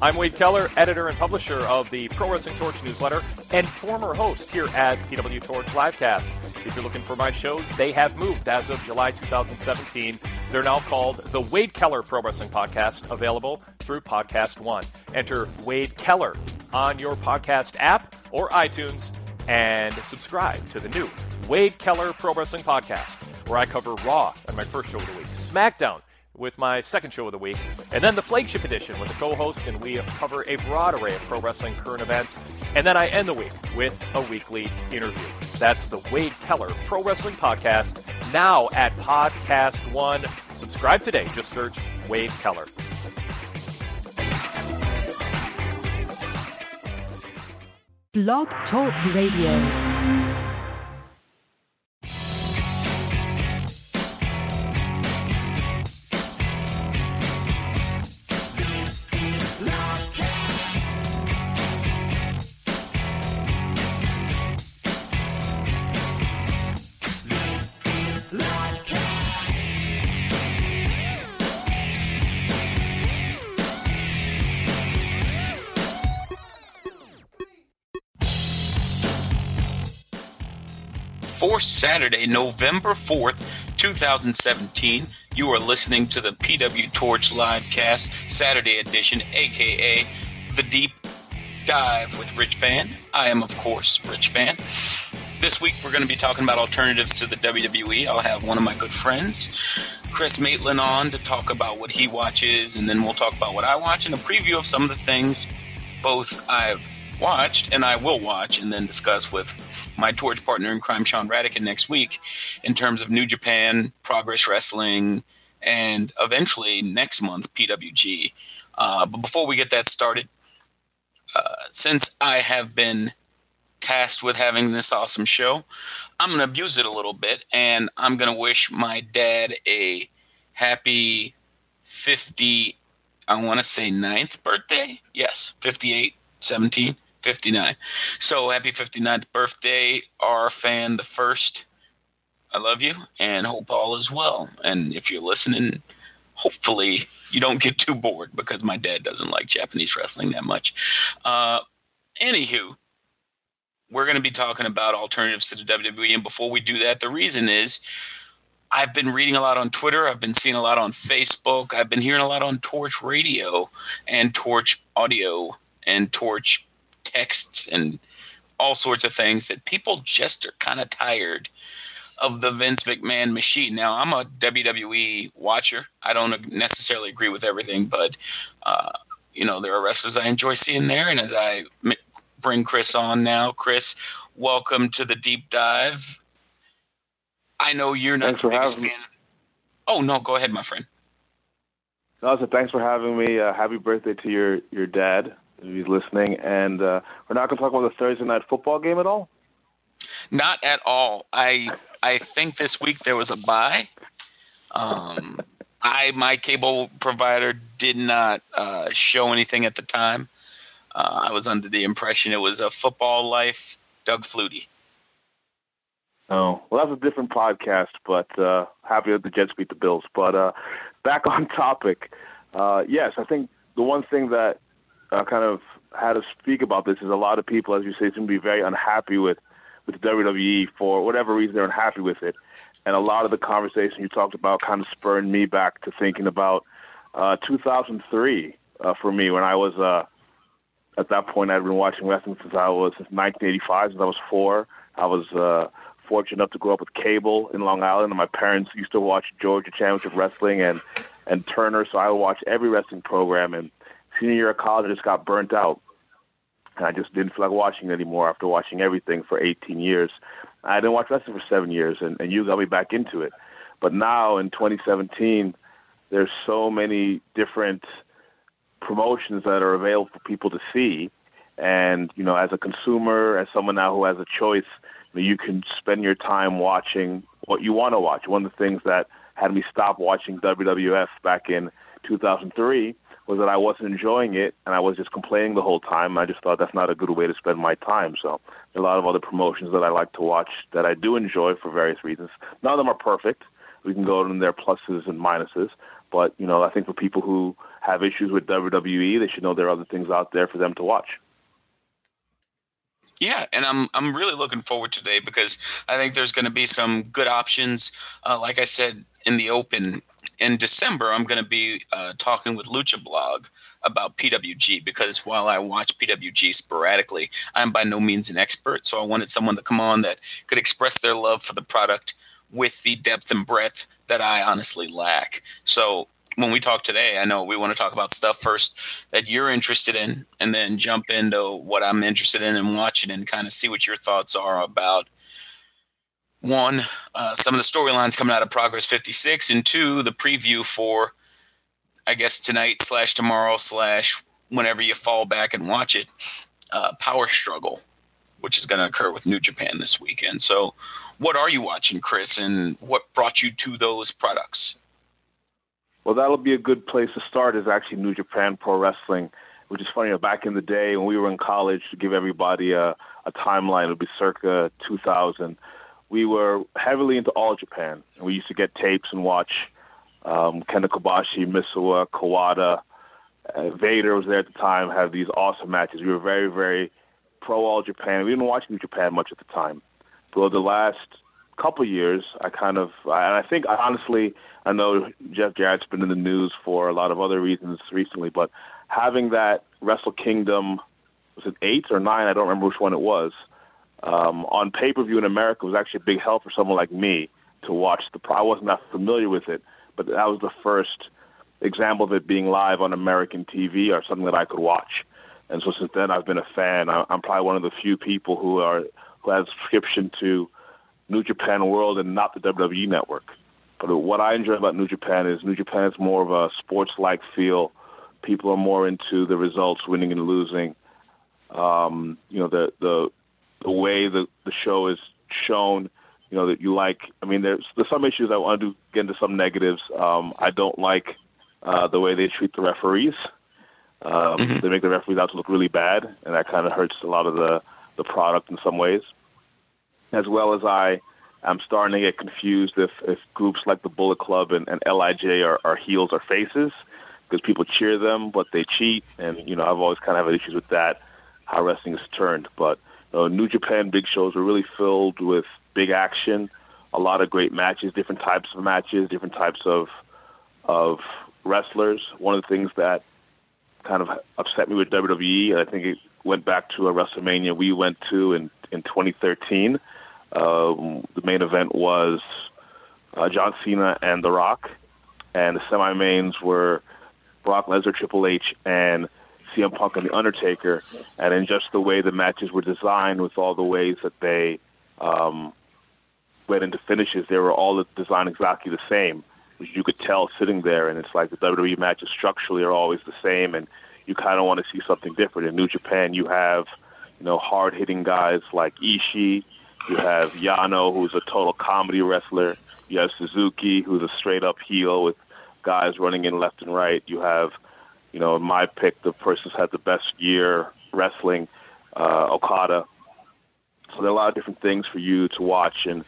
I'm Wade Keller, editor and publisher of the Pro Wrestling Torch newsletter and former host here at PW Torch Livecast. If you're looking for my shows, they have moved as of July 2017. They're now called the Wade Keller Pro Wrestling Podcast, available through Podcast One. Enter Wade Keller on your podcast app or iTunes and subscribe to the new Wade Keller Pro Wrestling Podcast, where I cover Raw on my first show of the week, SmackDown with my second show of the week, and then the flagship edition with a co-host, and we cover a broad array of pro wrestling current events, and then I end the week with a weekly interview. That's the Wade Keller Pro Wrestling Podcast, now at Podcast One. Subscribe today. Just search Wade Keller. Blog Talk Radio. For Saturday, November 4th, 2017, you are listening to the PW Torch Livecast Saturday edition, a.k.a. The Deep Dive with Rich Van. I am, of course, Rich Van. This week, we're going to be talking about alternatives to the WWE. I'll have one of my good friends, Chris Maitland, on to talk about what he watches, and then we'll talk about what I watch and a preview of some of the things both I've watched and I will watch, and then discuss with my Torch partner in crime, Sean Radican, next week in terms of New Japan, Progress Wrestling, and eventually next month, PWG. But before we get that started, since I have been tasked with having this awesome show, I'm going to abuse it a little bit, and I'm going to wish my dad a happy 59th birthday? Yes, 58, 17. 59. So happy 59th birthday, R Fan the First. I love you, and hope all is well. And if you're listening, hopefully you don't get too bored, because my dad doesn't like Japanese wrestling that much. Anywho, we're going to be talking about alternatives to the WWE, and before we do that, the reason is I've been reading a lot on Twitter, I've been seeing a lot on Facebook, I've been hearing a lot on Torch Radio and Torch Audio and Torch texts and all sorts of things, that people just are kind of tired of the Vince McMahon machine. Now, I'm a WWE watcher. I don't necessarily agree with everything, but, there are wrestlers I enjoy seeing there. And as I bring Chris on now, Chris, welcome to the Deep Dive. I know you're not the biggest fan. Oh, no, go ahead, my friend. No, so thanks for having me. Happy birthday to your dad, if he's listening. And we're not going to talk about the Thursday night football game at all? Not at all. I think this week there was a bye. My cable provider did not show anything at the time. I was under the impression it was a Football Life, Doug Flutie. Oh, well, that's a different podcast, but happy that the Jets beat the Bills. But back on topic, yes, I think the one thing that kind of had to speak about this is a lot of people, as you say, seem to be very unhappy with the WWE for whatever reason. They're unhappy with it. And a lot of the conversation you talked about kind of spurred me back to thinking about 2003 for me, when I was, at that point, I'd been watching wrestling since 1985, since I was 4. I was fortunate enough to grow up with cable in Long Island, and my parents used to watch Georgia Championship Wrestling and Turner, so I would watch every wrestling program. And senior year of college, I just got burnt out. And I just didn't feel like watching it anymore after watching everything for 18 years. I didn't watch wrestling for 7 years, and you got me back into it. But now in 2017, there's so many different promotions that are available for people to see. And, as a consumer, as someone now who has a choice, you can spend your time watching what you want to watch. One of the things that had me stop watching WWF back in 2003 was that I wasn't enjoying it, and I was just complaining the whole time. I just thought that's not a good way to spend my time. So there are a lot of other promotions that I like to watch that I do enjoy for various reasons. None of them are perfect. We can go in their pluses and minuses. But, I think for people who have issues with WWE, they should know there are other things out there for them to watch. Yeah, and I'm really looking forward today because I think there's going to be some good options. Like I said in the open, in December, I'm going to be talking with Lucha Blog about PWG because while I watch PWG sporadically, I'm by no means an expert. So I wanted someone to come on that could express their love for the product with the depth and breadth that I honestly lack. So when we talk today, I know we want to talk about stuff first that you're interested in and then jump into what I'm interested in and watching and kind of see what your thoughts are about, one, some of the storylines coming out of Progress 56, and two, the preview for, I guess, tonight / tomorrow / whenever you fall back and watch it, Power Struggle, which is going to occur with New Japan this weekend. So what are you watching, Chris, and what brought you to those products? Well, that'll be a good place to start is actually New Japan Pro Wrestling, which is funny. Back in the day when we were in college, to give everybody a timeline, it would be circa 2000. We were heavily into All Japan, and we used to get tapes and watch Kenta Kobashi, Misawa, Kawada, Vader was there at the time, had these awesome matches. We were very, very pro All Japan. We didn't watch New Japan much at the time. But the last couple years, I think honestly, I know Jeff Jarrett's been in the news for a lot of other reasons recently, but having that Wrestle Kingdom, was it 8 or 9? I don't remember which one it was. On pay-per-view in America was actually a big help for someone like me to watch I wasn't that familiar with it, but that was the first example of it being live on American TV or something that I could watch. And so since then, I've been a fan. I'm probably one of the few people who has a subscription to New Japan World and not the WWE Network. But what I enjoy about New Japan is more of a sports-like feel. People are more into the results, winning and losing. The way the show is shown, that you like. I mean, there's some issues I want to get into some negatives. I don't like the way they treat the referees. They make the referees out to look really bad, and that kind of hurts a lot of the product in some ways. As well as I'm starting to get confused if groups like the Bullet Club and LIJ are heels or faces, because people cheer them, but they cheat. And, I've always kind of had issues with that, how wrestling is turned. But New Japan big shows are really filled with big action, a lot of great matches, different types of matches, different types of wrestlers. One of the things that kind of upset me with WWE, and I think it went back to a WrestleMania we went to in 2013. The main event was John Cena and The Rock, and the semi-mains were Brock Lesnar, Triple H, and CM Punk and The Undertaker. And in just the way the matches were designed, with all the ways that they went into finishes, they were all designed exactly the same, which you could tell sitting there. And it's like the WWE matches structurally are always the same, and you kind of want to see something different. In New Japan, you have hard-hitting guys like Ishii. You have Yano, who's a total comedy wrestler. You have Suzuki, who's a straight-up heel with guys running in left and right. You have, in my pick, the person who's had the best year wrestling, Okada. So there are a lot of different things for you to watch, and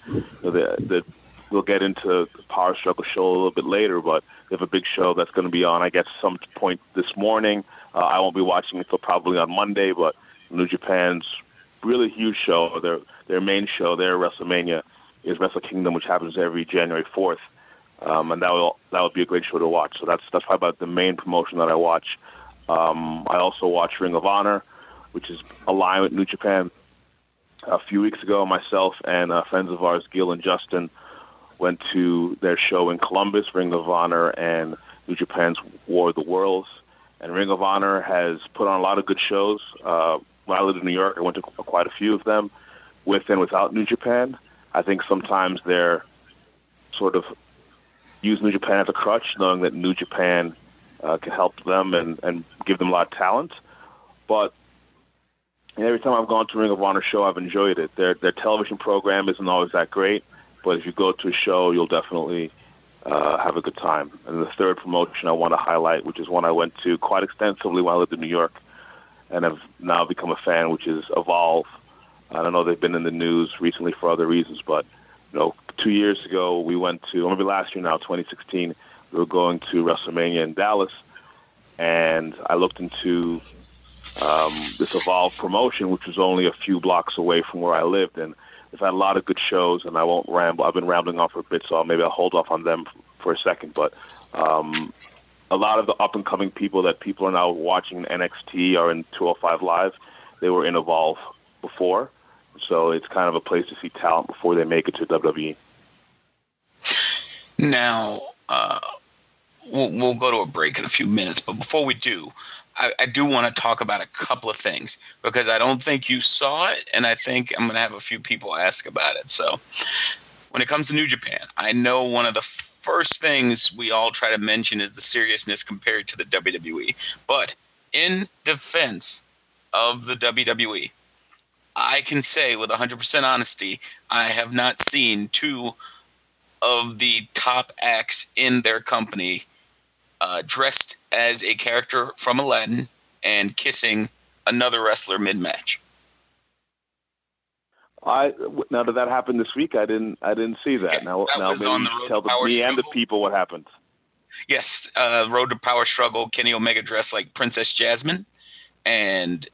we'll get into the Power Struggle show a little bit later, but they have a big show that's going to be on, I guess, some point this morning. I won't be watching it until probably on Monday, but New Japan's really huge show. Their main show, their WrestleMania, is Wrestle Kingdom, which happens every January 4th, and that would be a great show to watch. So that's probably about the main promotion that I watch. I also watch Ring of Honor, which is aligned with New Japan. A few weeks ago, myself and friends of ours, Gil and Justin, went to their show in Columbus, Ring of Honor and New Japan's War of the Worlds. And Ring of Honor has put on a lot of good shows. When I lived in New York, I went to quite a few of them, with and without New Japan. I think sometimes they're sort of use New Japan as a crutch, knowing that New Japan can help them and give them a lot of talent. But every time I've gone to a Ring of Honor show, I've enjoyed it. Their television program isn't always that great, but if you go to a show, you'll definitely have a good time. And the third promotion I want to highlight, which is one I went to quite extensively while I lived in New York, and have now become a fan, which is Evolve. I know they've been in the news recently for other reasons, but 2 years ago we went to, or maybe last year now, 2016, we were going to WrestleMania in Dallas, and I looked into this Evolve promotion, which was only a few blocks away from where I lived, and they've had a lot of good shows, and I won't ramble. I've been rambling on for a bit, so maybe I'll hold off on them for a second, but a lot of the up-and-coming people that people are now watching NXT or in 205 Live, they were in Evolve before, so it's kind of a place to see talent before they make it to WWE. Now, we'll go to a break in a few minutes, but before we do, I do want to talk about a couple of things, because I don't think you saw it, and I think I'm going to have a few people ask about it. So when it comes to New Japan, I know one of the first things we all try to mention is the seriousness compared to the WWE. But in defense of the WWE, I can say with 100% honesty, I have not seen two of the top acts in their company dressed as a character from Aladdin and kissing another wrestler mid-match. Now, did that happen this week? I didn't see that. Yeah, now maybe you tell me and the people what happened. Yes, Road to Power Struggle, Kenny Omega dressed like Princess Jasmine, and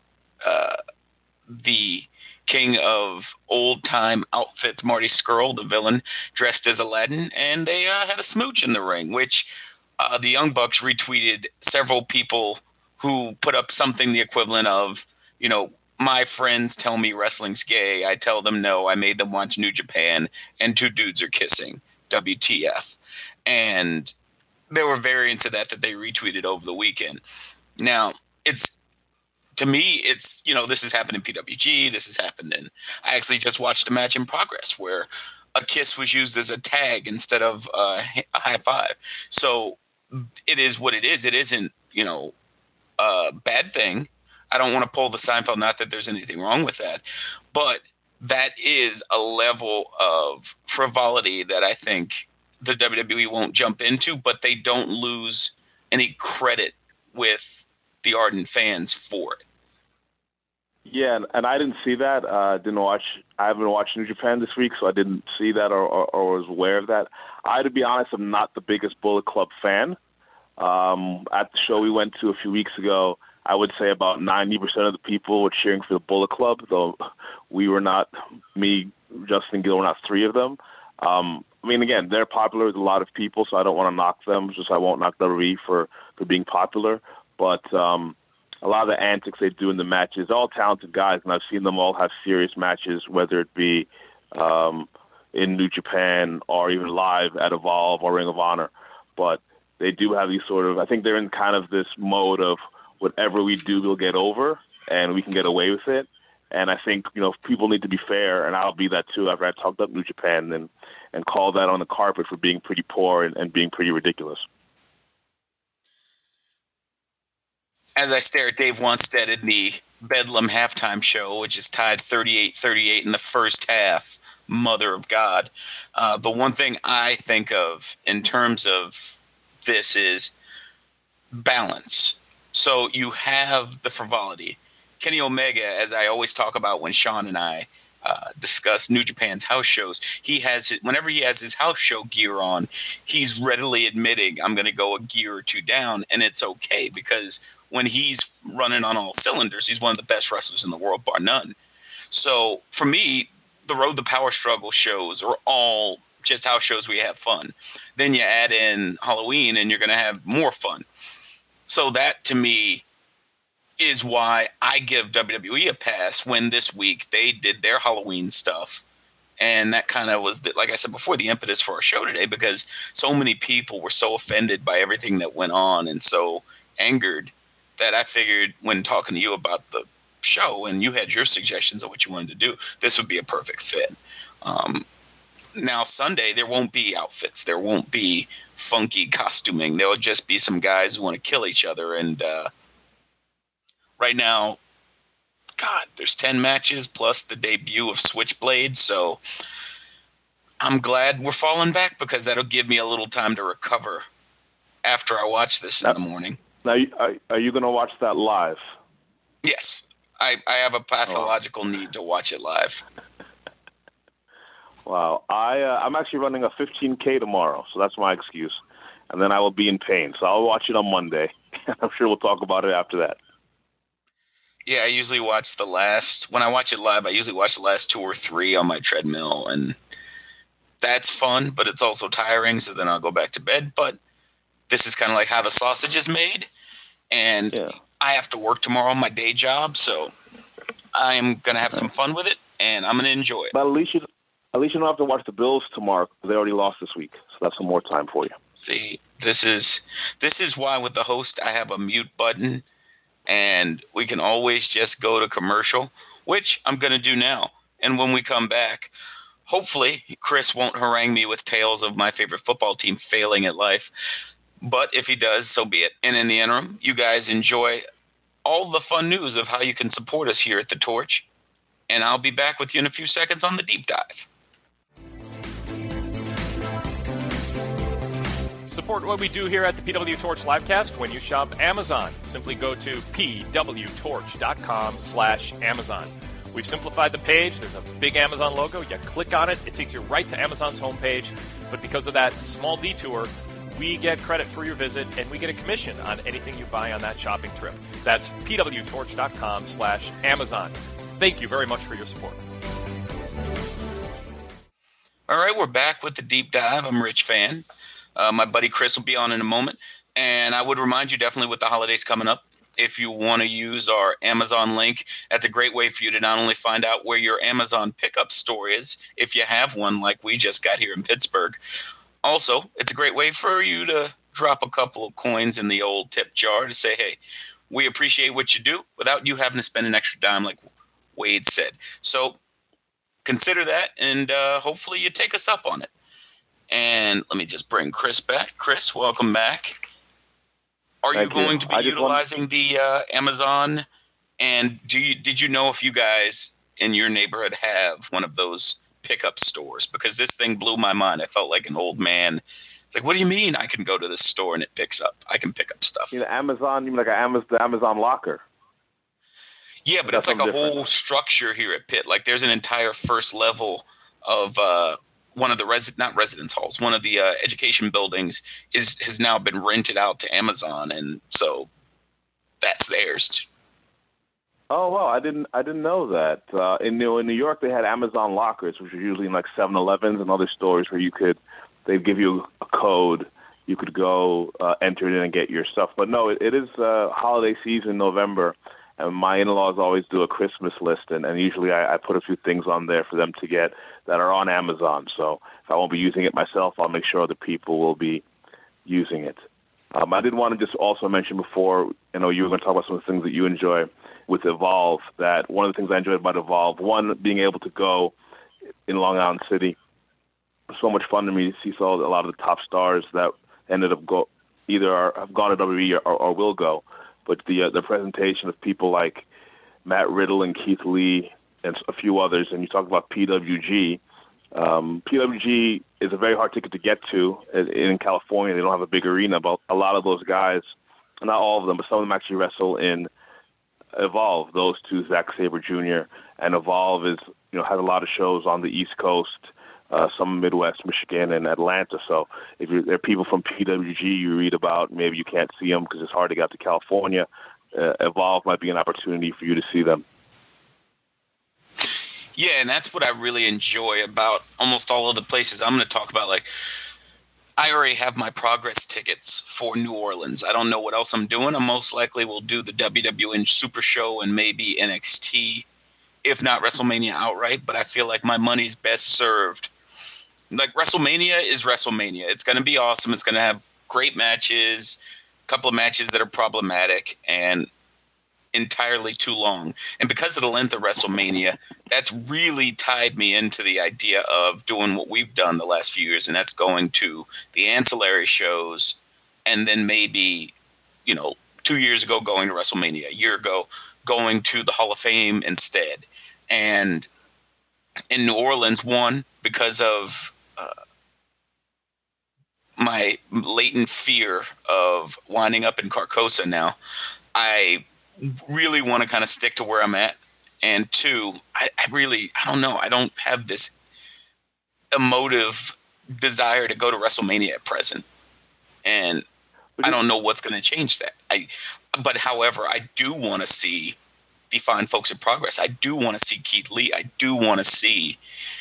the king of old-time outfits, Marty Scurll, the villain, dressed as Aladdin, and they had a smooch in the ring, which the Young Bucks retweeted several people who put up something the equivalent of, my friends tell me wrestling's gay. I tell them no. I made them watch New Japan, and two dudes are kissing. WTF. And there were variants of that they retweeted over the weekend. Now, to me, this has happened in PWG. This has happened I actually just watched a match in progress where a kiss was used as a tag instead of a high five. So it is what it is. It isn't, a bad thing. I don't want to pull the Seinfeld, not that there's anything wrong with that, but that is a level of frivolity that I think the WWE won't jump into, but they don't lose any credit with the ardent fans for it. Yeah, and I didn't see that. I haven't watched New Japan this week, so I didn't see that or was aware of that. To be honest, I'm not the biggest Bullet Club fan. At the show we went to a few weeks ago, I would say about 90% of the people were cheering for the Bullet Club, though we were not, me, Justin Gill, were not three of them. Again, they're popular with a lot of people, so I don't want to knock them, just I won't knock WWE for being popular. But a lot of the antics they do in the matches, they're all talented guys, and I've seen them all have serious matches, whether it be in New Japan or even live at Evolve or Ring of Honor. But they do have these I think they're in kind of this mode of whatever we do, we'll get over, and we can get away with it. And I think, people need to be fair, and I'll be that too after I talked up New Japan and call that on the carpet for being pretty poor and being pretty ridiculous. As I stare at Dave Wanstead in the Bedlam halftime show, which is tied 38-38 in the first half, mother of God. But one thing I think of in terms of this is balance. So you have the frivolity. Kenny Omega, as I always talk about when Sean and I discuss New Japan's house shows, whenever he has his house show gear on, he's readily admitting, I'm going to go a gear or two down, and it's okay, because when he's running on all cylinders, he's one of the best wrestlers in the world, bar none. So for me, the Road to Power Struggle shows are all just house shows where you have fun. Then you add in Halloween, and you're going to have more fun. So that, to me, is why I give WWE a pass when this week they did their Halloween stuff. And that kind of was, like I said before, the impetus for our show today, because so many people were so offended by everything that went on and so angered that I figured when talking to you about the show and you had your suggestions of what you wanted to do, this would be a perfect fit. Now, Sunday, there won't be outfits. There won't be funky costuming. There will just be some guys who want to kill each other. And right now, God, there's 10 matches plus the debut of Switchblade. So I'm glad we're falling back, because that'll give me a little time to recover after I watch this in the morning. Now, are you going to watch that live? Yes. I have a pathological need to watch it live. Wow. I'm actually running a 15K tomorrow, so that's my excuse. And then I will be in pain. So I'll watch it on Monday. I'm sure we'll talk about it after that. Yeah, I usually watch when I watch it live, I usually watch the last 2 or 3 on my treadmill, and that's fun, but it's also tiring, so then I'll go back to bed. But this is kind of like how the sausage is made, and I have to work tomorrow on my day job, so I am going to have some fun with it, and I'm going to enjoy it. But at least you don't have to watch the Bills tomorrow. They already lost this week, so that's some more time for you. See, this is why with the host I have a mute button, and we can always just go to commercial, which I'm going to do now. And when we come back, hopefully Chris won't harangue me with tales of my favorite football team failing at life. But if he does, so be it. And in the interim, you guys enjoy all the fun news of how you can support us here at The Torch. And I'll be back with you in a few seconds on the deep dive. Support what we do here at the PW Torch Livecast when you shop Amazon. Simply go to pwtorch.com/Amazon. We've simplified the page. There's a big Amazon logo. You click on it. It takes you right to Amazon's homepage. But because of that small detour, we get credit for your visit, and we get a commission on anything you buy on that shopping trip. That's pwtorch.com/Amazon. Thank you very much for your support. All right, we're back with the deep dive. I'm Rich Fan. My buddy Chris will be on in a moment. And I would remind you definitely with the holidays coming up, if you want to use our Amazon link, that's a great way for you to not only find out where your Amazon pickup store is, if you have one like we just got here in Pittsburgh. Also, it's a great way for you to drop a couple of coins in the old tip jar to say, hey, we appreciate what you do without you having to spend an extra dime like Wade said. So consider that, and hopefully you take us up on it. And let me just bring Chris back. Chris, welcome back. Are you going to be utilizing the Amazon? And did you know if you guys in your neighborhood have one of those pickup stores? Because this thing blew my mind. I felt like an old man. It's like, what do you mean I can go to this store and it picks up? I can pick up stuff. You know, Amazon, you mean like the Amazon locker? Yeah, but it's like a whole structure here at Pitt. Like there's an entire first level of one of the not residence halls, one of the education buildings has now been rented out to Amazon, and so that's theirs. Oh wow, I didn't know that. In New York, they had Amazon lockers, which are usually in like 7-Elevens and other stores where they'd give you a code, you could go enter it in and get your stuff. But no, it is holiday season, November. And my in-laws always do a Christmas list, and usually I put a few things on there for them to get that are on Amazon. So if I won't be using it myself, I'll make sure other people will be using it. I did want to just also mention before, you were going to talk about some of the things that you enjoy with Evolve, that one of the things I enjoyed about Evolve, one, being able to go in Long Island City, so much fun to me to see a lot of the top stars that ended up either have gone to WWE or will go. But the presentation of people like Matt Riddle and Keith Lee and a few others, and you talk about PWG. PWG is a very hard ticket to get to in California. They don't have a big arena, but a lot of those guys, not all of them, but some of them actually wrestle in Evolve. Those two, Zack Sabre Jr. and Evolve has a lot of shows on the East Coast. Some Midwest, Michigan, and Atlanta. So if there are people from PWG you read about, maybe you can't see them because it's hard to get out to California, Evolve might be an opportunity for you to see them. Yeah, and that's what I really enjoy about almost all of the places I'm going to talk about. Like, I already have my progress tickets for New Orleans. I don't know what else I'm doing. I most likely will do the WWN Super Show and maybe NXT, if not WrestleMania outright, but I feel like my money's best served. Like, WrestleMania is WrestleMania. It's going to be awesome. It's going to have great matches, a couple of matches that are problematic, and entirely too long. And because of the length of WrestleMania, that's really tied me into the idea of doing what we've done the last few years, and that's going to the ancillary shows, and then maybe, 2 years ago going to WrestleMania, a year ago going to the Hall of Fame instead. And in New Orleans, one, because of my latent fear of winding up in Carcosa now, I really want to kind of stick to where I'm at. And two, I don't know. I don't have this emotive desire to go to WrestleMania at present. And I don't know what's going to change that. But however, I do want to see the fine folks in Progress. I do want to see Keith Lee. I do want to see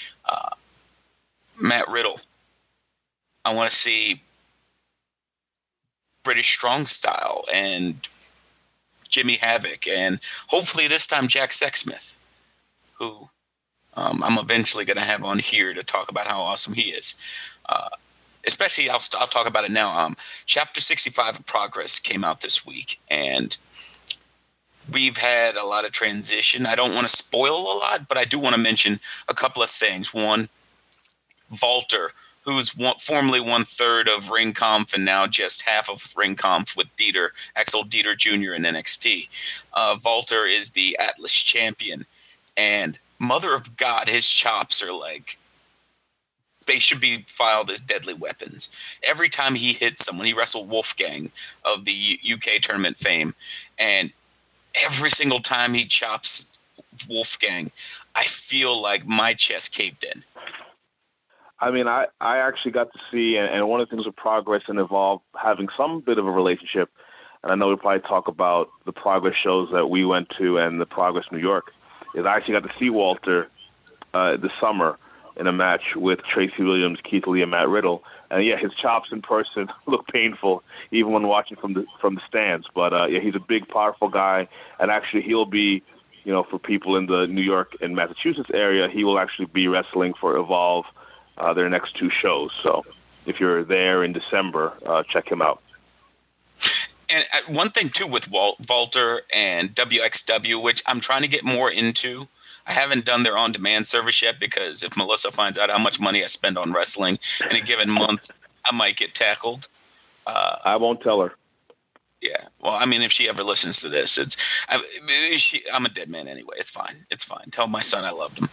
Matt Riddle. I want to see British Strong Style and Jimmy Havoc, and hopefully this time Jack Sexsmith, who I'm eventually going to have on here to talk about how awesome he is. Especially, I'll talk about it now. Chapter 65 of Progress came out this week, and we've had a lot of transition. I don't want to spoil a lot, but I do want to mention a couple of things. One, Walter, who's formerly 1/3 of Ring Conf and now just half of Ring Conf with Axel Dieter Jr. in NXT. Walter is the Atlas champion, and mother of God, his chops are like, they should be filed as deadly weapons. Every time he hits someone, he wrestled Wolfgang of the UK tournament fame, and every single time he chops Wolfgang, I feel like my chest caved in. I mean, I actually got to see, and one of the things with Progress and Evolve having some bit of a relationship, and I know we'll probably talk about the Progress shows that we went to and the Progress New York, is I actually got to see Walter this summer in a match with Tracy Williams, Keith Lee, and Matt Riddle. And, yeah, his chops in person look painful, even when watching from the stands. But, yeah, he's a big, powerful guy, and actually he'll be, you know, for people in the New York and Massachusetts area, he will actually be wrestling for Evolve their next 2 shows. So if you're there in December, check him out. And one thing, too, with Walter and WXW, which I'm trying to get more into, I haven't done their on-demand service yet because if Melissa finds out how much money I spend on wrestling in a given month, I might get tackled. I won't tell her. Yeah. Well, I mean, if she ever listens to this, I'm a dead man anyway. It's fine. It's fine. Tell my son I loved him.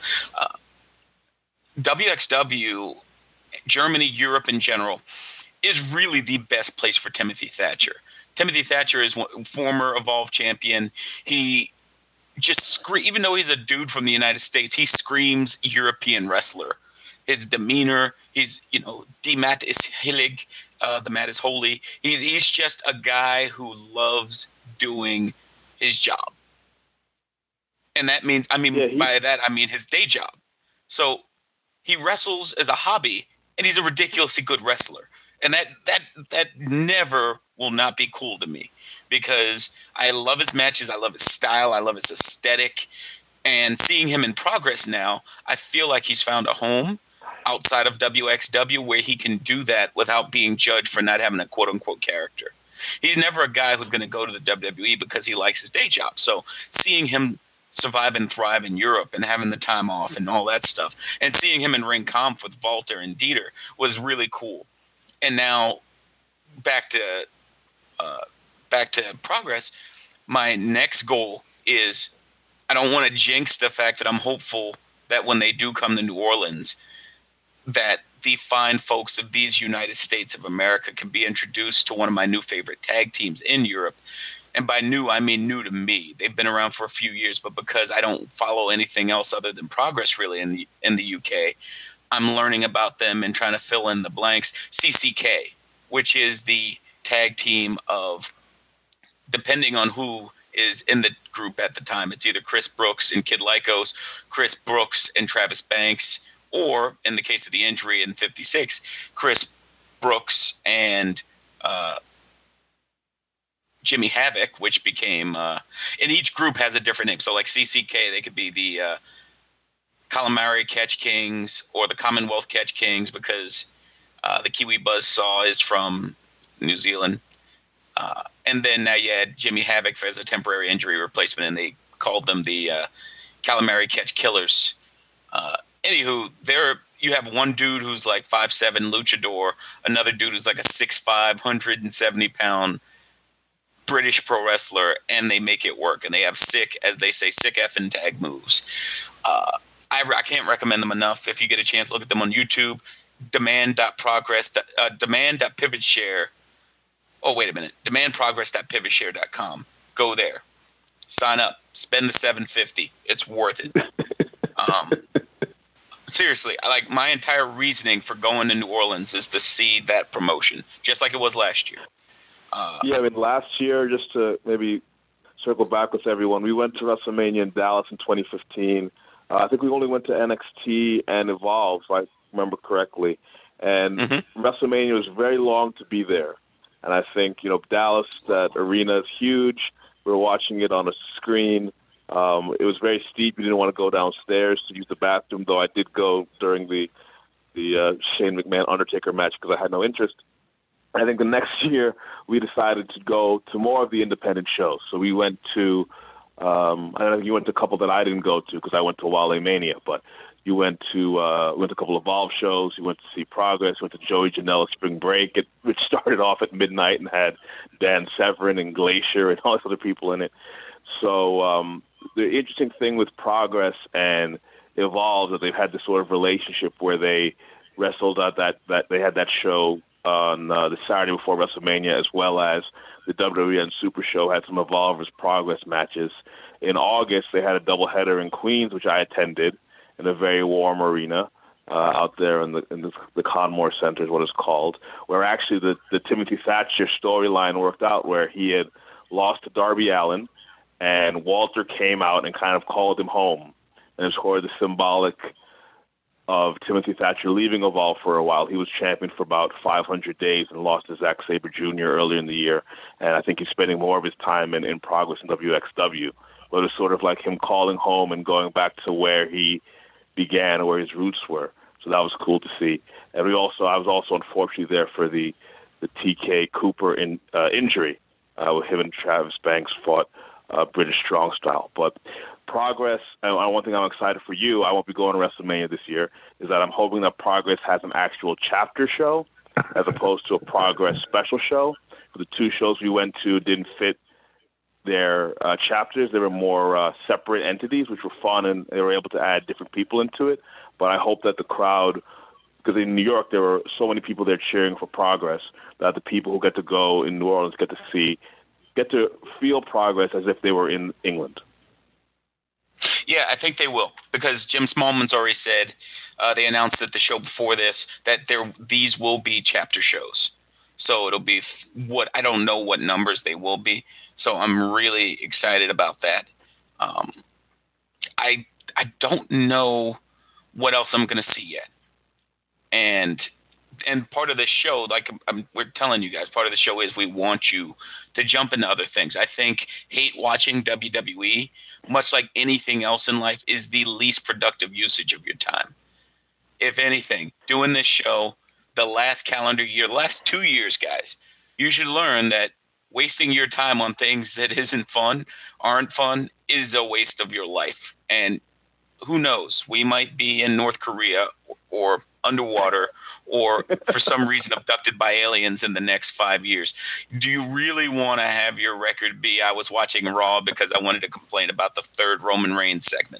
WXW, Germany, Europe in general, is really the best place for Timothy Thatcher. Timothy Thatcher is former Evolve champion. He just even though he's a dude from the United States, he screams European wrestler. His demeanor, die Matt is hillig, the Matt is holy. He's just a guy who loves doing his job. And that means, by that, I mean his day job. So he wrestles as a hobby, and he's a ridiculously good wrestler. And that never will not be cool to me because I love his matches, I love his style, I love his aesthetic. And seeing him in Progress now, I feel like he's found a home outside of WXW where he can do that without being judged for not having a quote-unquote character. He's never a guy who's going to go to the WWE because he likes his day job. So seeing him survive and thrive in Europe and having the time off and all that stuff, and seeing him in Ring Conf with Walter and Dieter was really cool. And now back to Progress, my next goal is I don't want to jinx the fact that I'm hopeful that when they do come to New Orleans, that the fine folks of these United States of America can be introduced to one of my new favorite tag teams in Europe. And by new, I mean new to me. They've been around for a few years, but because I don't follow anything else other than Progress really in the UK, I'm learning about them and trying to fill in the blanks. CCK, which is the tag team of, depending on who is in the group at the time, it's either Chris Brooks and Kid Lycos, Chris Brooks and Travis Banks, or in the case of the injury in 56, Chris Brooks and Jimmy Havoc, which became, and each group has a different name. So like CCK, they could be the Calamari Catch Kings or the Commonwealth Catch Kings because the Kiwi Buzzsaw is from New Zealand. And then now you had Jimmy Havoc as a temporary injury replacement, and they called them the Calamari Catch Killers. Anywho, you have one dude who's like 5'7", luchador, another dude who's like a 6'5", 170-pound British pro wrestler, and they make it work. And they have sick effing tag moves. I can't recommend them enough. If you get a chance, look at them on YouTube. Demand.progress.pivotshare. Oh, wait a minute. Demandprogress.pivotshare.com. Go there. Sign up. Spend the $7.50. It's worth it. Seriously, my entire reasoning for going to New Orleans is to see that promotion, just like it was last year. Yeah, I mean, last year, just to maybe circle back with everyone, we went to WrestleMania in Dallas in 2015. I think we only went to NXT and Evolve, if I remember correctly. And WrestleMania was very long to be there. And I think, Dallas, that arena is huge. We were watching it on a screen. It was very steep. You didn't want to go downstairs to use the bathroom, though I did go during the Shane McMahon-Undertaker match because I had no interest. I think the next year we decided to go to more of the independent shows. So we went to, I don't know if you went to a couple that I didn't go to because I went to Wale Mania, but you went to a couple of Evolve shows. You went to see Progress. Went to Joey Janela Spring Break, which started off at midnight and had Dan Severn and Glacier and all these other people in it. So the interesting thing with Progress and Evolve is that they've had this sort of relationship where they wrestled at that they had that show on the Saturday before WrestleMania, as well as the WWN Super Show had some Evolve vs. Progress matches. In August, they had a doubleheader in Queens, which I attended, in a very warm arena out there in the Conmore Center is what it's called, where actually the Timothy Thatcher storyline worked out, where he had lost to Darby Allin, and Walter came out and kind of called him home. And it's sort of the symbolic of Timothy Thatcher leaving Evolve for a while. He was champion for about 500 days and lost to Zack Sabre Jr. earlier in the year. And I think he's spending more of his time in Progress in WXW. But it's sort of like him calling home and going back to where he began, where his roots were. So that was cool to see. And I was also unfortunately there for the TK Cooper injury, with him and Travis Banks fought British Strong Style. But Progress, and one thing I'm excited for you, I won't be going to WrestleMania this year, is that I'm hoping that Progress has an actual chapter show as opposed to a Progress special show. The two shows we went to didn't fit their chapters. They were more separate entities, which were fun, and they were able to add different people into it. But I hope that the crowd, because in New York there were so many people there cheering for Progress, that the people who get to go in New Orleans get to feel Progress as if they were in England. Yeah, I think they will, because Jim Smallman's already said, they announced at the show before this, that these will be chapter shows. So it'll be I don't know what numbers they will be. So I'm really excited about that. I don't know what else I'm going to see yet. And part of the show, like we're telling you guys, part of the show is we want you to jump into other things. I think hate watching WWE, much like anything else in life, is the least productive usage of your time. If anything, doing this show, the last calendar year, the last 2 years, guys, you should learn that wasting your time on things that aren't fun, is a waste of your life. And who knows? We might be in North Korea or underwater or for some reason abducted by aliens in the next 5 years. Do you really want to have your record be, I was watching Raw because I wanted to complain about the third Roman Reigns segment?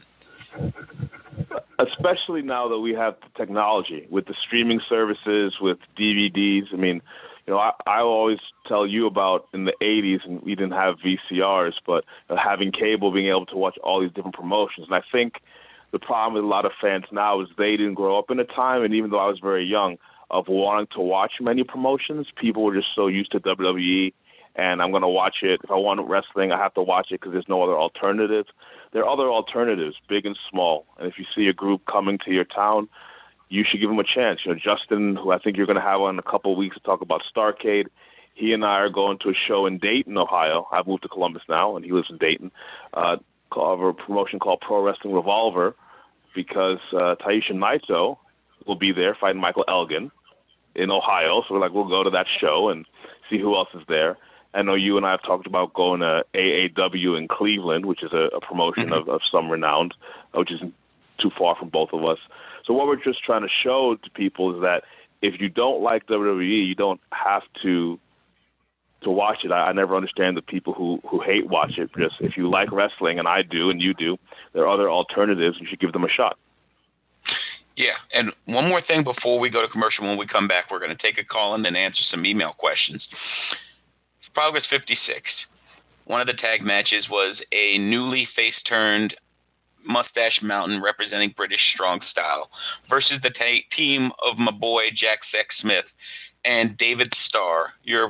Especially now that we have the technology with the streaming services, with DVDs. I mean, I always tell you about in the 80s, and we didn't have VCRs, but having cable, being able to watch all these different promotions. And I think the problem with a lot of fans now is they didn't grow up in a time, and even though I was very young, of wanting to watch many promotions. People were just so used to WWE, and I'm going to watch it. If I want wrestling, I have to watch it because there's no other alternative. There are other alternatives, big and small. And if you see a group coming to your town, you should give them a chance. Justin, who I think you're going to have on in a couple of weeks to talk about Starrcade, he and I are going to a show in Dayton, Ohio. I've moved to Columbus now, and he lives in Dayton, of a promotion called Pro Wrestling Revolver, because Taisha Naito will be there fighting Michael Elgin in Ohio. So we'll go to that show and see who else is there. I know you and I have talked about going to AAW in Cleveland, which is a promotion of some renown, which isn't too far from both of us. So what we're just trying to show to people is that if you don't like WWE, you don't have to watch it. I never understand the people who hate watch it. Just if you like wrestling, and I do, and you do, there are other alternatives. You should give them a shot. Yeah, and one more thing before we go to commercial. When we come back, we're going to take a call and then answer some email questions. Progress 56. One of the tag matches was a newly face-turned Mustache Mountain representing British Strong Style versus the team of my boy Jack Sex Smith and David Starr, your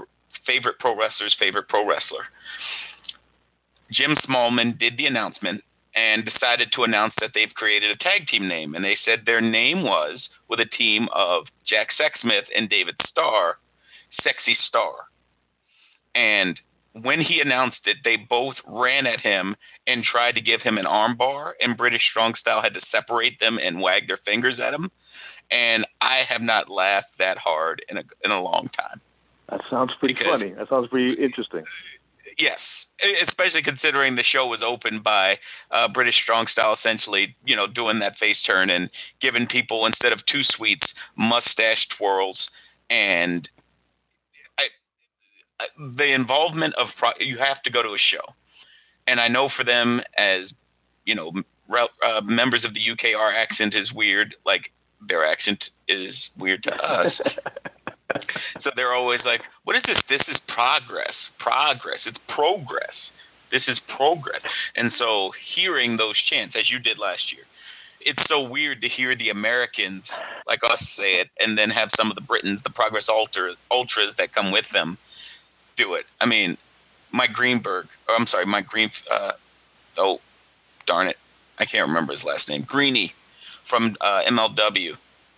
favorite pro wrestler's favorite pro wrestler. Jim Smallman did the announcement and decided to announce that they've created a tag team name. And they said their name was, with a team of Jack Sexsmith and David Starr, Sexy Star. And when he announced it, they both ran at him and tried to give him an arm bar, and British Strong Style had to separate them and wag their fingers at him. And I have not laughed that hard in a long time. That sounds pretty funny. That sounds pretty interesting. Yes, especially considering the show was opened by British Strong Style, essentially, doing that face turn and giving people, instead of 2 sweets, mustache twirls. And the involvement of you have to go to a show. And I know for them, as members of the UK, our accent is weird. Like, their accent is weird to us. So they're always like, what is this? This is progress. It's progress. This is progress. And so hearing those chants, as you did last year, it's so weird to hear the Americans like us say it, and then have some of the Britons, the Progress Ultras that come with them, do it. I mean, darn it, I can't remember his last name. Greeny from MLW.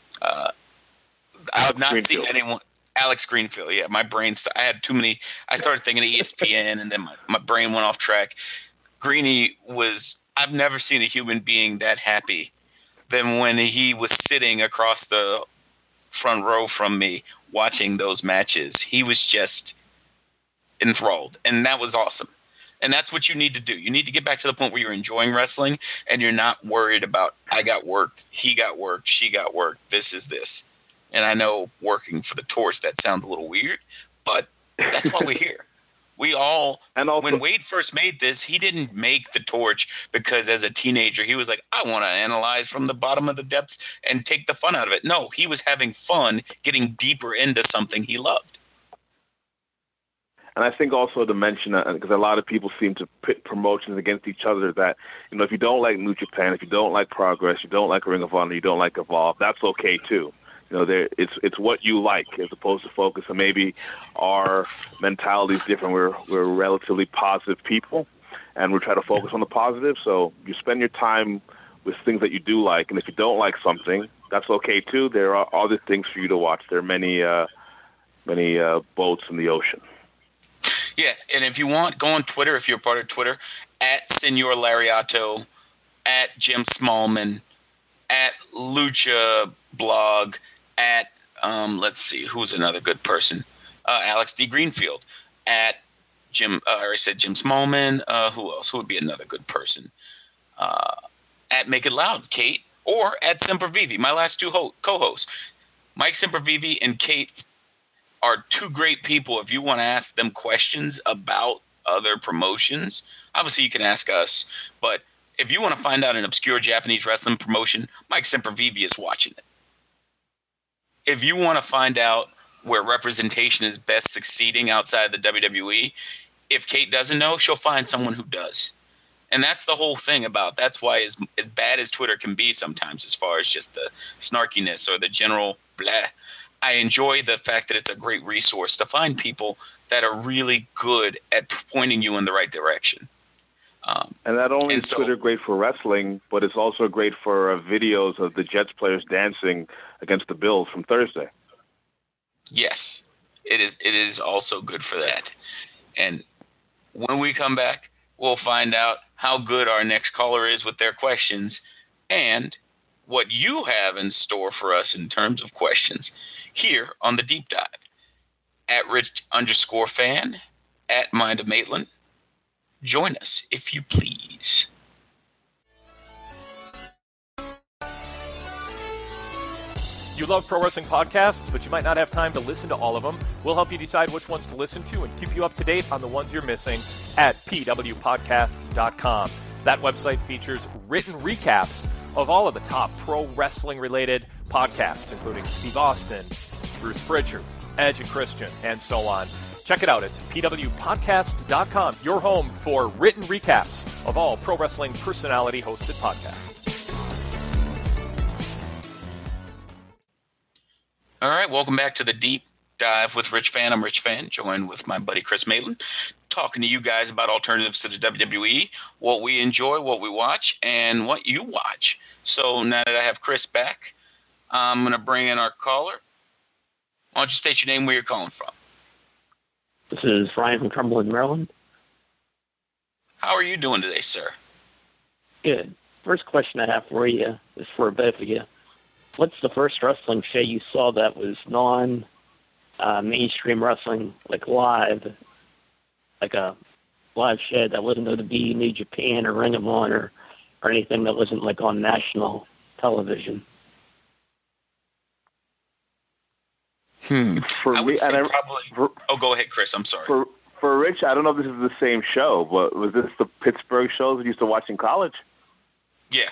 I've not seen anyone. Alex Greenfield, yeah. My brain, I had too many. I started thinking of ESPN, and then my brain went off track. Greeny I've never seen a human being that happy than when he was sitting across the front row from me watching those matches. He was just enthralled, and that was awesome. And that's what you need to do. You need to get back to the point where you're enjoying wrestling, and you're not worried about, I got worked, he got worked, she got worked, this is this. And I know working for the Torch, that sounds a little weird, but that's why we're here. We all, and also, when Wade first made this, he didn't make the Torch because as a teenager, he was like, I want to analyze from the bottom of the depths and take the fun out of it. No, he was having fun getting deeper into something he loved. And I think also to mention, because a lot of people seem to pit promotions against each other, that, if you don't like New Japan, if you don't like Progress, you don't like Ring of Honor, you don't like Evolve, that's okay too. It's what you like as opposed to focus. And maybe our mentality is different. We're relatively positive people, and we try to focus on the positive. So you spend your time with things that you do like, and if you don't like something, that's okay too. There are other things for you to watch. There are many boats in the ocean. Yeah, and if you want, go on Twitter, if you're part of Twitter, at Senor Lariato, at Jim Smallman, at Lucha Blog, at, let's see, who's another good person? Alex D. Greenfield, at Jim, I already said Jim Smallman, who else? Who would be another good person? At Make It Loud, Kate, or at Sempervivi, my last two co-hosts. Mike Sempervivi and Kate are two great people if you want to ask them questions about other promotions. Obviously, you can ask us, but if you want to find out an obscure Japanese wrestling promotion, Mike Sempervivi is watching it. If you want to find out where representation is best succeeding outside the WWE, if Kate doesn't know, she'll find someone who does. And that's the whole thing that's why as bad as Twitter can be sometimes as far as just the snarkiness or the general blah, I enjoy the fact that it's a great resource to find people that are really good at pointing you in the right direction. And not only is Twitter great for wrestling, but it's also great for videos of the Jets players dancing against the Bills from Thursday. Yes, it is. It is also good for that. And when we come back, we'll find out how good our next caller is with their questions and what you have in store for us in terms of questions here on the Deep Dive. At Rich_fan, at Mind of Maitland. Join us, if you please. You love pro wrestling podcasts, but you might not have time to listen to all of them. We'll help you decide which ones to listen to and keep you up to date on the ones you're missing at pwpodcasts.com. That website features written recaps of all of the top pro wrestling-related podcasts, including Steve Austin, Bruce Pritchard, Edge and Christian, and so on. Check it out. It's pwpodcasts.com, your home for written recaps of all pro wrestling personality-hosted podcasts. All right, welcome back to the Deep Dive with Rich Fan. I'm Rich Fan, joined with my buddy Chris Maitland, talking to you guys about alternatives to the WWE, what we enjoy, what we watch, and what you watch. So now that I have Chris back, I'm going to bring in our caller. Why don't you state your name, where you're calling from? This is Ryan from Cumberland, Maryland. How are you doing today, sir? Good. First question I have for you is for both of you. What's the first wrestling show you saw that was non-mainstream wrestling, like live, like a live show that wasn't WWE, New Japan, or Ring of Honor, or anything that wasn't like on national television? For me, and go ahead, Chris. I'm sorry. For Rich, I don't know if this is the same show, but was this the Pittsburgh shows we used to watch in college? Yeah.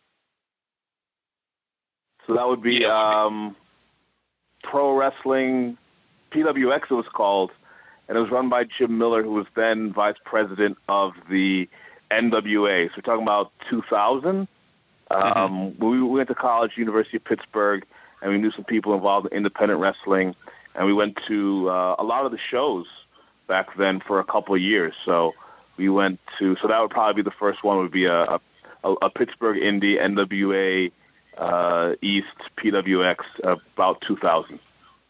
So that would be Pro Wrestling, PWX it was called, and it was run by Jim Miller, who was then vice president of the NWA. So we're talking about 2000. We went to college, University of Pittsburgh, and we knew some people involved in independent wrestling, and we went to a lot of the shows back then for a couple of years. So we went to, so that would probably be the first one, would be a Pittsburgh indie, NWA, East, PWX, about 2000.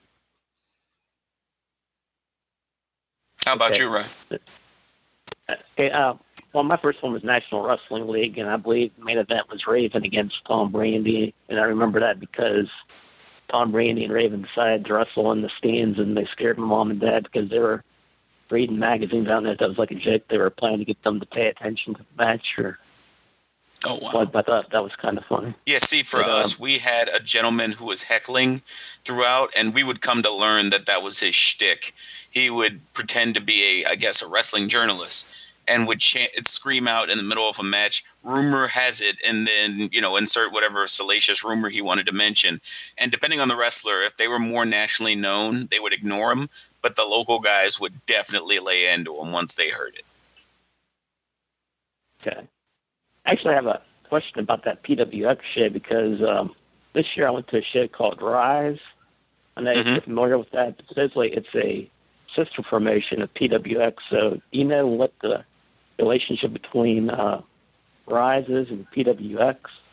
How about you, Ryan? Okay, well, my first one was National Wrestling League, and I believe the main event was Raven against Tom Brady, and I remember that because Tom Brady and Raven decided to wrestle in the stands, and they scared my mom and dad because they were reading magazines. I don't know if that was like a joke. They were planning to get them to pay attention to the match, or oh, wow. But I thought that was kind of funny. Yeah, see, for us, we had a gentleman who was heckling throughout, and we would come to learn that that was his shtick. He would pretend to be a wrestling journalist, and would scream out in the middle of a match, "Rumor has it," and then, insert whatever salacious rumor he wanted to mention. And depending on the wrestler, if they were more nationally known, they would ignore him, but the local guys would definitely lay into him once they heard it. Okay. Actually, I have a question about that PWX show because this year I went to a show called Rise. I know you're familiar with that, but supposedly it's a sister promotion of PWX. So do you know what the relationship between Rise is and PWX?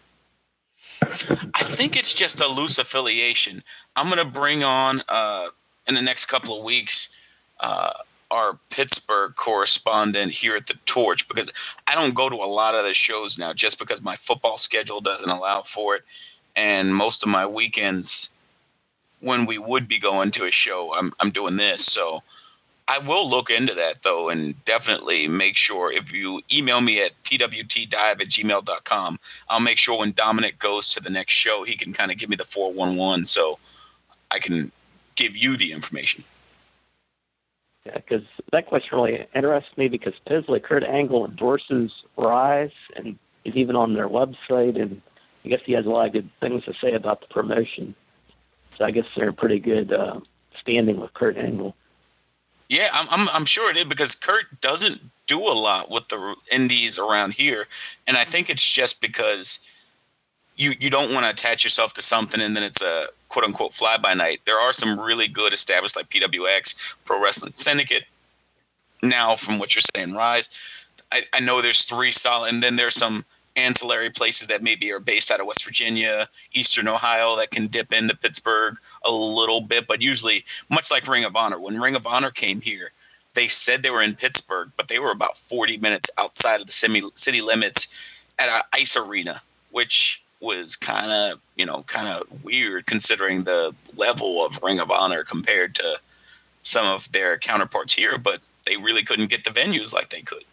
I think it's just a loose affiliation. I'm going to bring on, in the next couple of weeks, our Pittsburgh correspondent here at the Torch, because I don't go to a lot of the shows now just because my football schedule doesn't allow for it, and most of my weekends when we would be going to a show, I'm doing this. So I will look into that, though, and definitely make sure if you email me at pwtdive@gmail.com, I'll make sure when Dominic goes to the next show, he can kind of give me the 411 so I can give you the information. Yeah, because that question really interests me because supposedly Kurt Angle endorses Rise, and he's even on their website, and I guess he has a lot of good things to say about the promotion. So I guess they're in pretty good standing with Kurt Angle. Yeah, I'm sure it is, because Kurt doesn't do a lot with the indies around here, and I think it's just because you don't want to attach yourself to something and then it's a quote-unquote fly-by-night. There are some really good established, like PWX, Pro Wrestling Syndicate. Now, from what you're saying, Rise, I know there's 3 solid, and then there's some ancillary places that maybe are based out of West Virginia, Eastern Ohio, that can dip into Pittsburgh a little bit, but usually, much like Ring of Honor. When Ring of Honor came here, they said they were in Pittsburgh, but they were about 40 minutes outside of the city limits at an ice arena, which was kind of weird considering the level of Ring of Honor compared to some of their counterparts here, but they really couldn't get the venues like they could.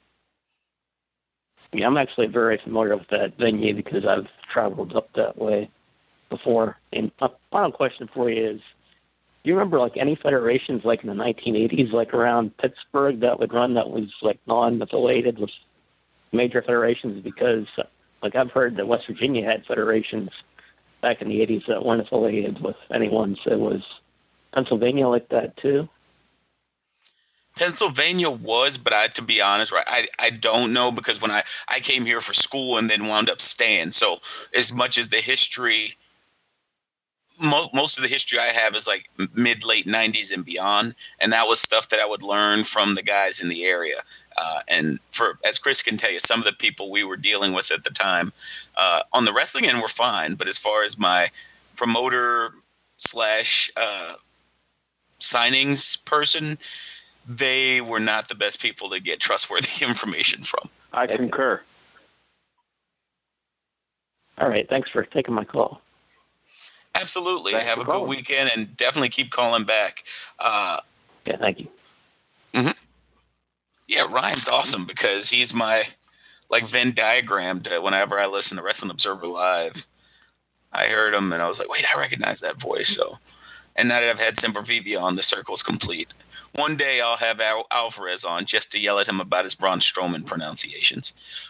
Yeah, I'm actually very familiar with that venue because I've traveled up that way before. And my final question for you is, do you remember like any federations like in the 1980s, like around Pittsburgh that would run that was like non-affiliated with major federations? Because like I've heard that West Virginia had federations back in the 80s that weren't affiliated with anyone. So was Pennsylvania like that too? Pennsylvania was, but to be honest, right, I don't know, because when I came here for school and then wound up staying. So as much as the history most of the history I have is like mid-late 90s and beyond, and that was stuff that I would learn from the guys in the area. And as Chris can tell you, some of the people we were dealing with at the time on the wrestling end were fine, but as far as my promoter / signings person, they were not the best people to get trustworthy information from. I concur. All right. Thanks for taking my call. Absolutely. Thanks Have for a calling. good weekend, and definitely keep calling back. Yeah, thank you. Mm-hmm. Yeah, Ryan's awesome because he's my Venn diagram to whenever I listen to Wrestling Observer Live. I heard him and I was like, wait, I recognize that voice. So, and now that I've had Sempervive on, the circle's complete. One day I'll have Alvarez on just to yell at him about his Braun Strowman pronunciations.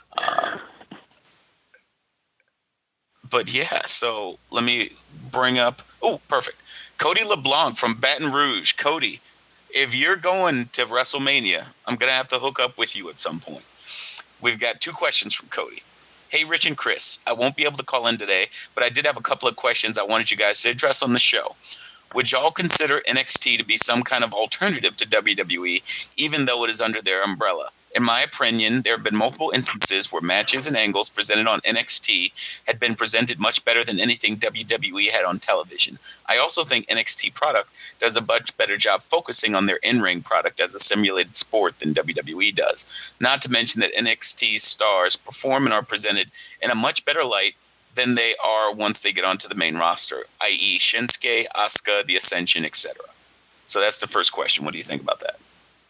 But yeah, so let me bring up. Oh, perfect. Cody LeBlanc from Baton Rouge. Cody, if you're going to WrestleMania, I'm going to have to hook up with you at some point. We've got 2 questions from Cody. Hey, Rich and Chris, I won't be able to call in today, but I did have a couple of questions I wanted you guys to address on the show. Would y'all consider NXT to be some kind of alternative to WWE, even though it is under their umbrella? In my opinion, there have been multiple instances where matches and angles presented on NXT had been presented much better than anything WWE had on television. I also think NXT product does a much better job focusing on their in-ring product as a simulated sport than WWE does. Not to mention that NXT stars perform and are presented in a much better light than they are once they get onto the main roster, i.e. Shinsuke, Asuka, The Ascension, etc. So that's the first question. What do you think about that?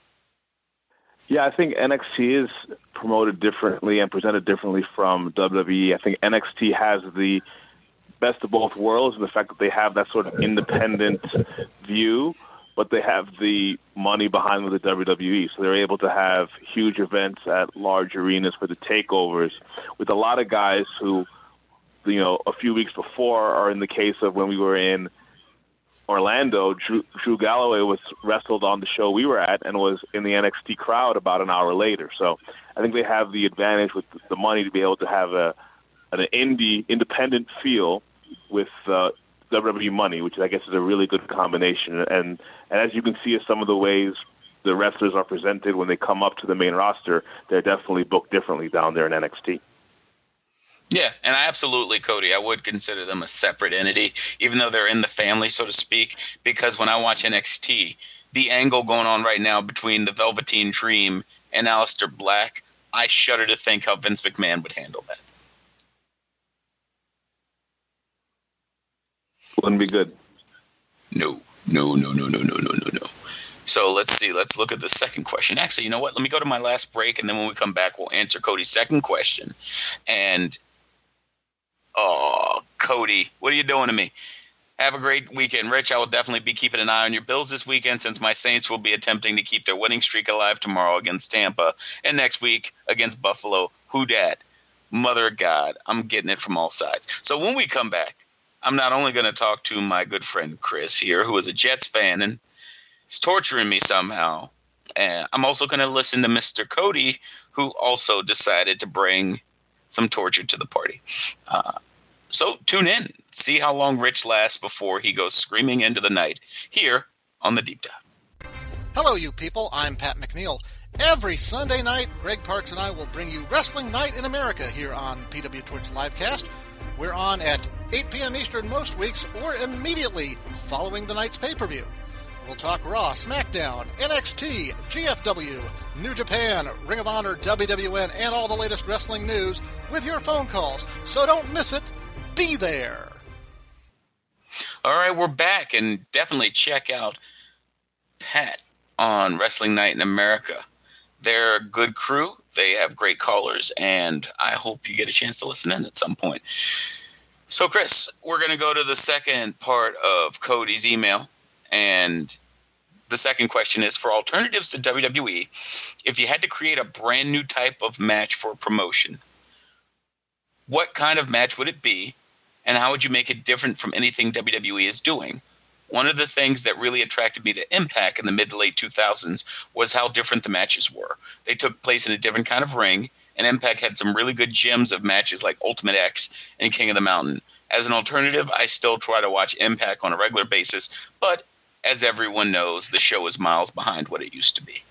Yeah, I think NXT is promoted differently and presented differently from WWE. I think NXT has the best of both worlds in the fact that they have that sort of independent view, but they have the money behind with the WWE. So they're able to have huge events at large arenas for the takeovers with a lot of guys who, a few weeks before, or in the case of when we were in Orlando, Drew Galloway was wrestled on the show we were at and was in the NXT crowd about an hour later. So I think they have the advantage with the money to be able to have an independent feel with WWE money, which I guess is a really good combination. And as you can see, some of the ways the wrestlers are presented when they come up to the main roster, they're definitely booked differently down there in NXT. Yeah, and absolutely, Cody, I would consider them a separate entity, even though they're in the family, so to speak, because when I watch NXT, the angle going on right now between the Velveteen Dream and Aleister Black, I shudder to think how Vince McMahon would handle that. Wouldn't be good. No. So let's see. Let's look at the second question. Actually, you know what? Let me go to my last break, and then when we come back, we'll answer Cody's second question. And oh, Cody, what are you doing to me? Have a great weekend. Rich, I will definitely be keeping an eye on your Bills this weekend since my Saints will be attempting to keep their winning streak alive tomorrow against Tampa and next week against Buffalo. Who dat? Mother of God, I'm getting it from all sides. So when we come back, I'm not only going to talk to my good friend Chris here, who is a Jets fan and is torturing me somehow. And I'm also going to listen to Mr. Cody, who also decided to bring some torture to the party. So tune in. See how long Rich lasts before he goes screaming into the night here on The Deep Dive. Hello, you people. I'm Pat McNeil. Every Sunday night, Greg Parks and I will bring you Wrestling Night in America here on PW Torch Livecast. We're on at 8 p.m. Eastern most weeks or immediately following the night's pay-per-view. We'll talk Raw, SmackDown, NXT, GFW, New Japan, Ring of Honor, WWN, and all the latest wrestling news with your phone calls. So don't miss it. Be there. All right, we're back, and definitely check out Pat on Wrestling Night in America. They're a good crew. They have great callers, and I hope you get a chance to listen in at some point. So, Chris, we're going to go to the second part of Cody's email, and the second question is, for alternatives to WWE, if you had to create a brand new type of match for promotion, what kind of match would it be, and how would you make it different from anything WWE is doing? One of the things that really attracted me to Impact in the mid to late 2000s was how different the matches were. They took place in a different kind of ring, and Impact had some really good gems of matches like Ultimate X and King of the Mountain. As an alternative, I still try to watch Impact on a regular basis, but as everyone knows, the show is miles behind what it used to be.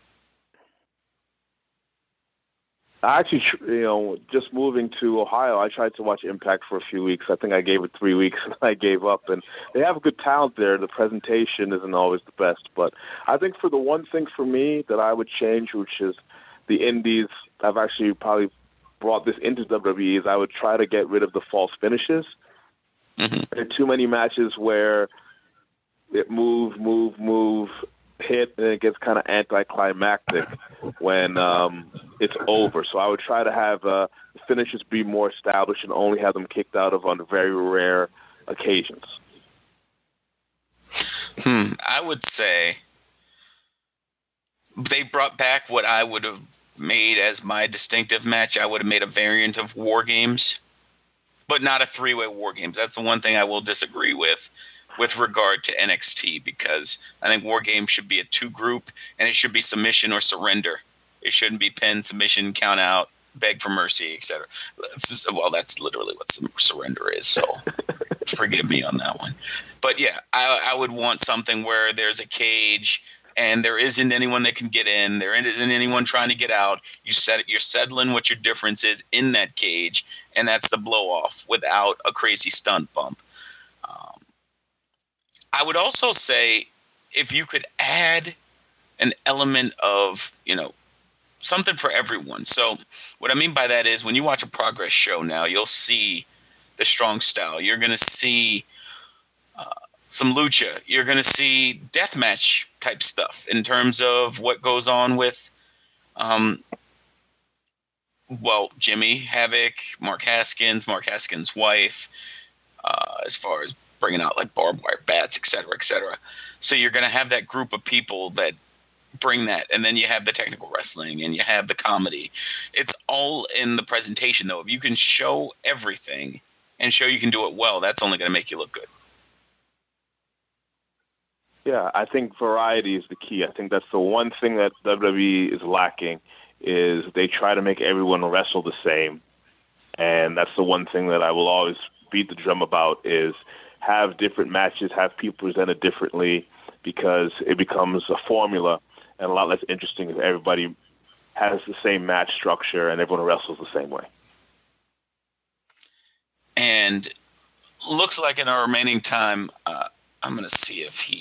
I actually, just moving to Ohio, I tried to watch Impact for a few weeks. I think I gave it 3 weeks and I gave up. And they have good talent there. The presentation isn't always the best. But I think for the one thing for me that I would change, which is the indies, I've actually probably brought this into WWE, is I would try to get rid of the false finishes. Mm-hmm. There are too many matches where it move, hit, and it gets kind of anticlimactic when it's over. So I would try to have the finishes be more established and only have them kicked out of on very rare occasions. I would say they brought back what I would have made as my distinctive match. I would have made a variant of War Games, but not a three-way War Games. That's the one thing I will disagree with regard to NXT, because I think War Games should be a two-group, and it should be submission or surrender. It shouldn't be pin, submission, count out, beg for mercy, etc. Well, that's literally what surrender is, so forgive me on that one. But yeah, I would want something where there's a cage and there isn't anyone that can get in, there isn't anyone trying to get out. You're settling what your difference is in that cage, and that's the blow-off without a crazy stunt bump. I would also say if you could add an element of, something for everyone. So what I mean by that is when you watch a Progress show now, you'll see the strong style. You're going to see some lucha. You're going to see deathmatch type stuff in terms of what goes on with, Jimmy Havoc, Mark Haskins' wife, as far as bringing out like barbed wire bats, et cetera, et cetera. So you're going to have that group of people that bring that, and then you have the technical wrestling and you have the comedy. It's all in the presentation, though. If you can show everything and show you can do it well, that's only going to make you look good. Yeah, I think variety is the key. I think that's the one thing that WWE is lacking, is they try to make everyone wrestle the same. And that's the one thing that I will always beat the drum about, is have different matches, have people presented differently, because it becomes a formula and a lot less interesting if everybody has the same match structure and everyone wrestles the same way. And looks like in our remaining time, I'm going to see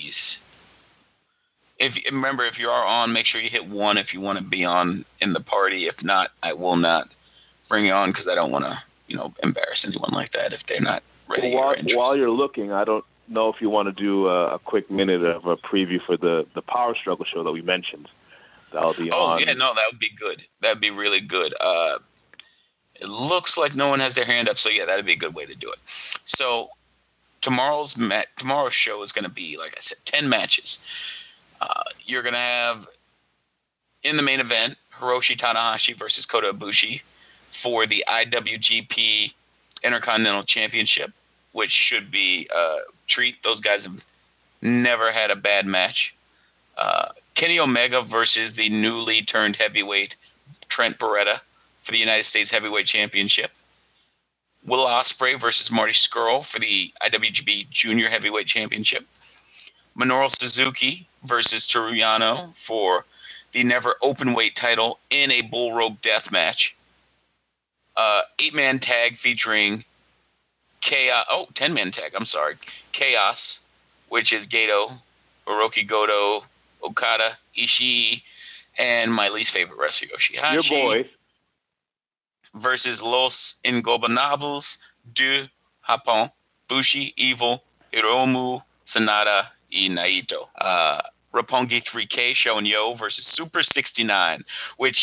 if remember, if you are on, make sure you hit 1 if you want to be on in the party. If not, I will not bring you on, because I don't want to, embarrass anyone like that if they're not ready. While you're looking, I don't know if you want to do a quick minute of a preview for the Power Struggle show that we mentioned. That'll be on. Oh, yeah, no, that would be good. That would be really good. It looks like no one has their hand up, so yeah, that would be a good way to do it. So tomorrow's show is going to be, like I said, 10 matches. You're going to have, in the main event, Hiroshi Tanahashi versus Kota Ibushi for the IWGP Intercontinental Championship, which should be a treat. Those guys have never had a bad match. Kenny Omega versus the newly turned heavyweight Trent Beretta for the United States Heavyweight Championship. Will Ospreay versus Marty Scurll for the IWGP Junior Heavyweight Championship. Minoru Suzuki versus Toru Yano for the never openweight title in a bull rope death match. 8-man tag featuring Chaos. 10-man tag. I'm sorry. Chaos, which is Gato, Hiroki Goto, Okada, Ishii, and my least favorite wrestler, Yoshihashi. Your boy. Versus Los Ingobernables du Japón, Bushi, Evil, Hiromu, Sanada, y Naito. Roppongi 3K, Shonen Yo versus Super 69, which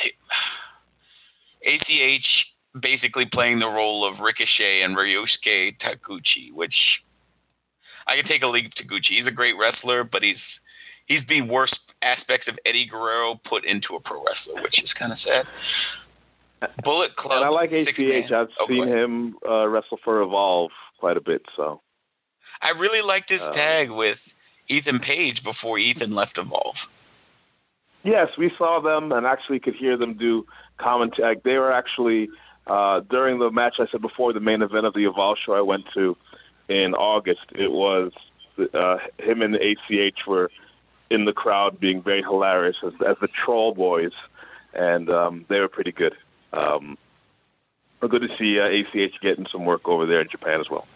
ACH basically playing the role of Ricochet and Ryosuke Taguchi, which I could take a leap to Taguchi. He's a great wrestler, but he's the worst aspects of Eddie Guerrero put into a pro wrestler, which is kind of sad. Bullet Club. And I like ACH. I've seen him wrestle for Evolve quite a bit. So I really liked his tag with Ethan Page before Ethan left Evolve. Yes, we saw them and actually could hear them do commentary. They were actually During the match I said before, the main event of the Evolve show I went to in August, it was him and ACH were in the crowd being very hilarious as the Troll Boys, and they were pretty good. Good to see ACH getting some work over there in Japan as well.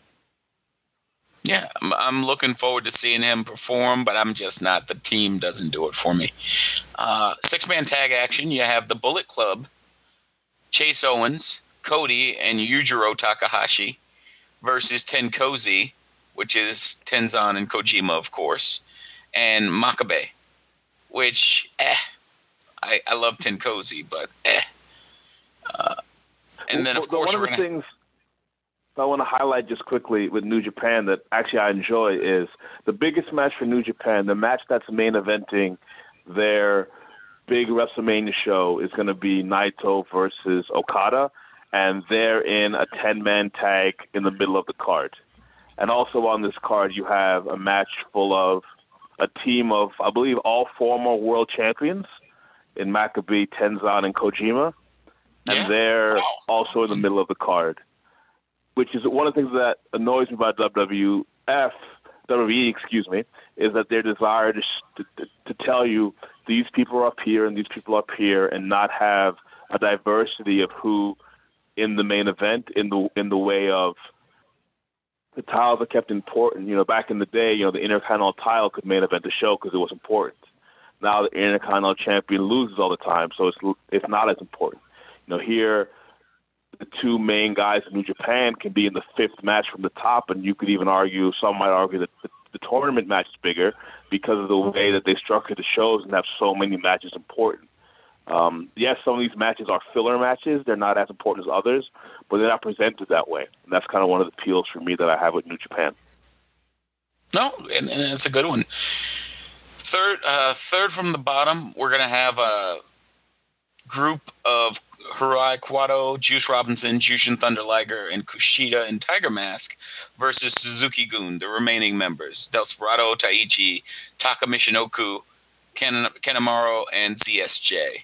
Yeah, I'm looking forward to seeing him perform, but I'm just not. The team doesn't do it for me. 6-man tag action. You have the Bullet Club, Chase Owens, Cody, and Yujiro Takahashi versus Tenkozy, which is Tenzan and Kojima, of course, and Makabe, which, I love Tenkozy, but and then, of course, one of the things I want to highlight just quickly with New Japan that actually I enjoy is the biggest match for New Japan, the match that's main eventing their big WrestleMania show is going to be Naito versus Okada, and they're in a 10-man tag in the middle of the card. And also on this card, you have a match full of a team of, I believe, all former world champions in Makabe, Tenzan, and Kojima. And they're also in the middle of the card, which is one of the things that annoys me about WWE, is that their desire to tell you these people are up here and these people are up here and not have a diversity of who in the main event in the way of the titles are kept important. Back in the day, the Intercontinental title could main event the show because it was important. Now the Intercontinental champion loses all the time, so it's not as important. Here, the two main guys in New Japan can be in the fifth match from the top, and you could even argue, some might argue that the tournament match is bigger because of the way that they structure the shows and have so many matches important. Yes, some of these matches are filler matches. They're not as important as others, but they're not presented that way. And that's kind of one of the appeals for me that I have with New Japan. No, and it's a good one. Third from the bottom, we're going to have a group of Hirai Kawato, Juice Robinson, Jushin Thunder Liger, and Kushida and Tiger Mask versus Suzuki-gun, the remaining members, Desperado, Taichi, Taka Michinoku, Kanemaru, and ZSJ.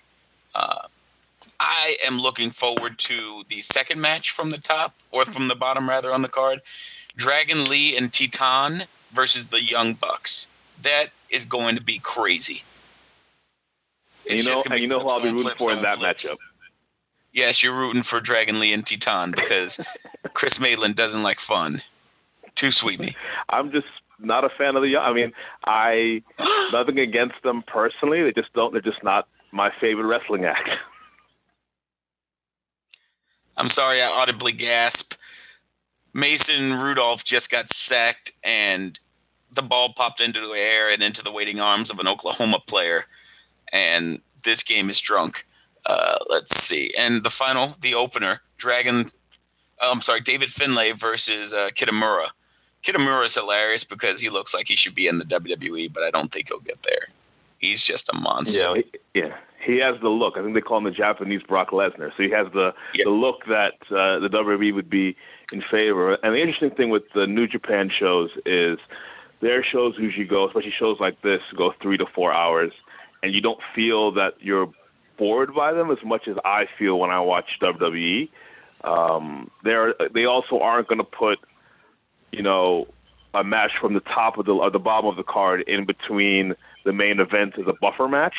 I am looking forward to the second match from the top, or from the bottom rather, on the card. Dragon Lee and Titan versus the Young Bucks. That is going to be crazy. And you know who I'll be rooting for in that matchup? Yes, you're rooting for Dragon Lee and Titan because Chris Maitland doesn't like fun. Too sweet me. I'm just not a fan of the Young. I mean, nothing against them personally. They're just not my favorite wrestling act. I'm sorry, I audibly gasped. Mason Rudolph just got sacked, and the ball popped into the air and into the waiting arms of an Oklahoma player. And this game is drunk. Let's see. And the opener, David Finlay versus Kitamura. Kitamura is hilarious because he looks like he should be in the WWE, but I don't think he'll get there. He's just a monster. He has the look. I think they call him the Japanese Brock Lesnar. So he has the look that the WWE would be in favor. And the interesting thing with the New Japan shows is their shows usually go, especially shows like this, go 3 to 4 hours, and you don't feel that you're bored by them as much as I feel when I watch WWE. They also aren't going to put, a match from the top of the bottom of the card in between the main event as a buffer match.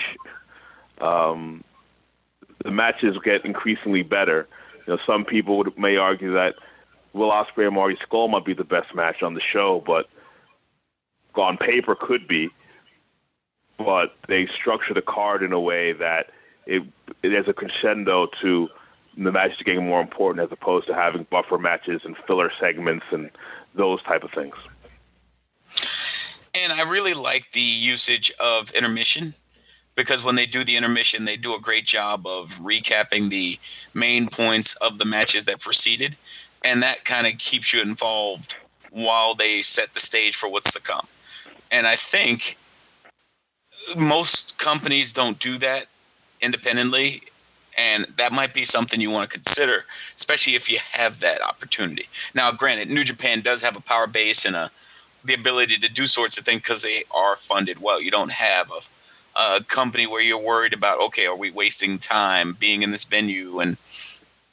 The matches get increasingly better. Some people may argue that Will Ospreay and Marty Scurll might be the best match on the show, but on paper could be. But they structure the card in a way that it is a crescendo to the matches getting more important as opposed to having buffer matches and filler segments and those type of things. And I really like the usage of intermission because when they do the intermission, they do a great job of recapping the main points of the matches that preceded, and that kind of keeps you involved while they set the stage for what's to come. And I think most companies don't do that independently, and that might be something you want to consider, especially if you have that opportunity. Now, granted, New Japan does have a power base and the ability to do sorts of things because they are funded well. You don't have a company where you're worried about, okay, are we wasting time being in this venue? And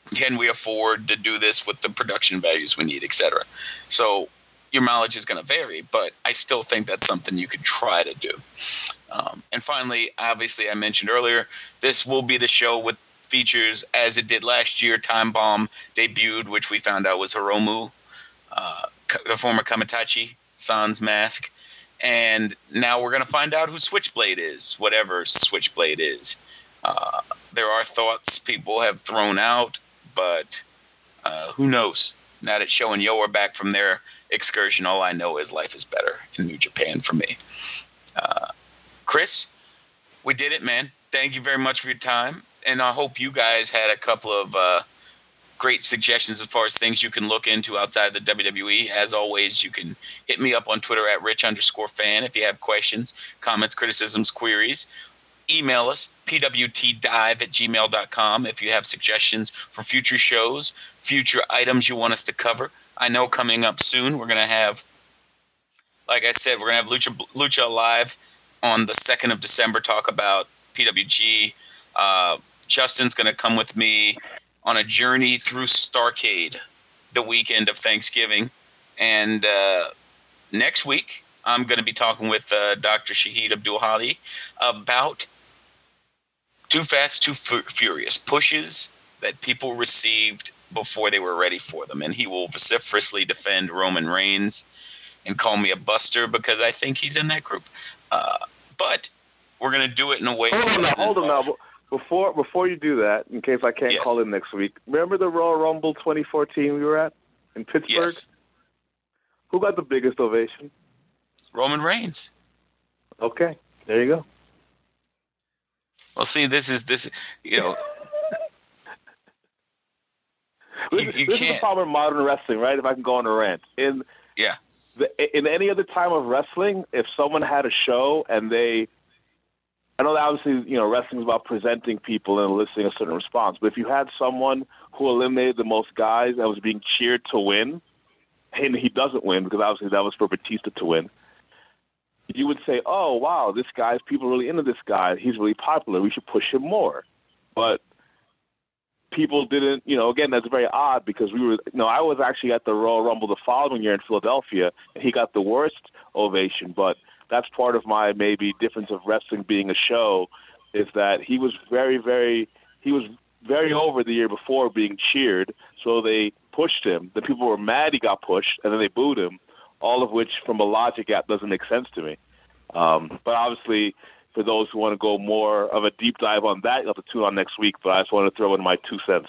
Can we afford to do this with the production values we need, et cetera? So your mileage is going to vary, but I still think that's something you could try to do. And finally, obviously, I mentioned earlier, this will be the show with features as it did last year. Time Bomb debuted, which we found out was Hiromu, the former Kamitachi, Sans Mask. And now we're going to find out who Switchblade is, whatever Switchblade is. There are thoughts people have thrown out, but who knows? Now that Sho and Yo are back from their excursion, all I know is life is better in New Japan for me. Chris, we did it, man. Thank you very much for your time, and I hope you guys had a couple of great suggestions as far as things you can look into outside the WWE. As always, you can hit me up on Twitter at Rich_fan if you have questions, comments, criticisms, queries. Email us, pwtdive@gmail.com, if you have suggestions for future shows, future items you want us to cover. I know coming up soon we're going to have, like I said, we're going to have Lucha Live on the 2nd of December, talk about PWG. Justin's going to come with me on a journey through Starrcade the weekend of Thanksgiving. And next week, I'm going to be talking with Dr. Shahid Abdul-Hadi about Too Fast, Too Furious, pushes that people received before they were ready for them. And he will vociferously defend Roman Reigns and call me a buster because I think he's in that group. But we're going to do it in a way... Hold on now. Before you do that, in case I can't call in next week, remember the Royal Rumble 2014 we were at in Pittsburgh? Yes. Who got the biggest ovation? Roman Reigns. Okay, there you go. Well, see, this is you know... This is the problem with modern wrestling, right? If I can go on a rant. In any other time of wrestling, if someone had a show and I know that obviously, wrestling is about presenting people and eliciting a certain response, but if you had someone who eliminated the most guys and was being cheered to win, and he doesn't win because obviously that was for Batista to win, you would say, oh, wow, people are really into this guy. He's really popular. We should push him more. But people didn't, again, that's very odd because I was actually at the Royal Rumble the following year in Philadelphia, and he got the worst ovation. But that's part of my maybe difference of wrestling being a show is that he was very over the year before being cheered, so they pushed him. The people were mad he got pushed, and then they booed him, all of which from a logic gap doesn't make sense to me. But obviously, for those who want to go more of a deep dive on that, you'll have to tune on next week, but I just want to throw in my 2 cents.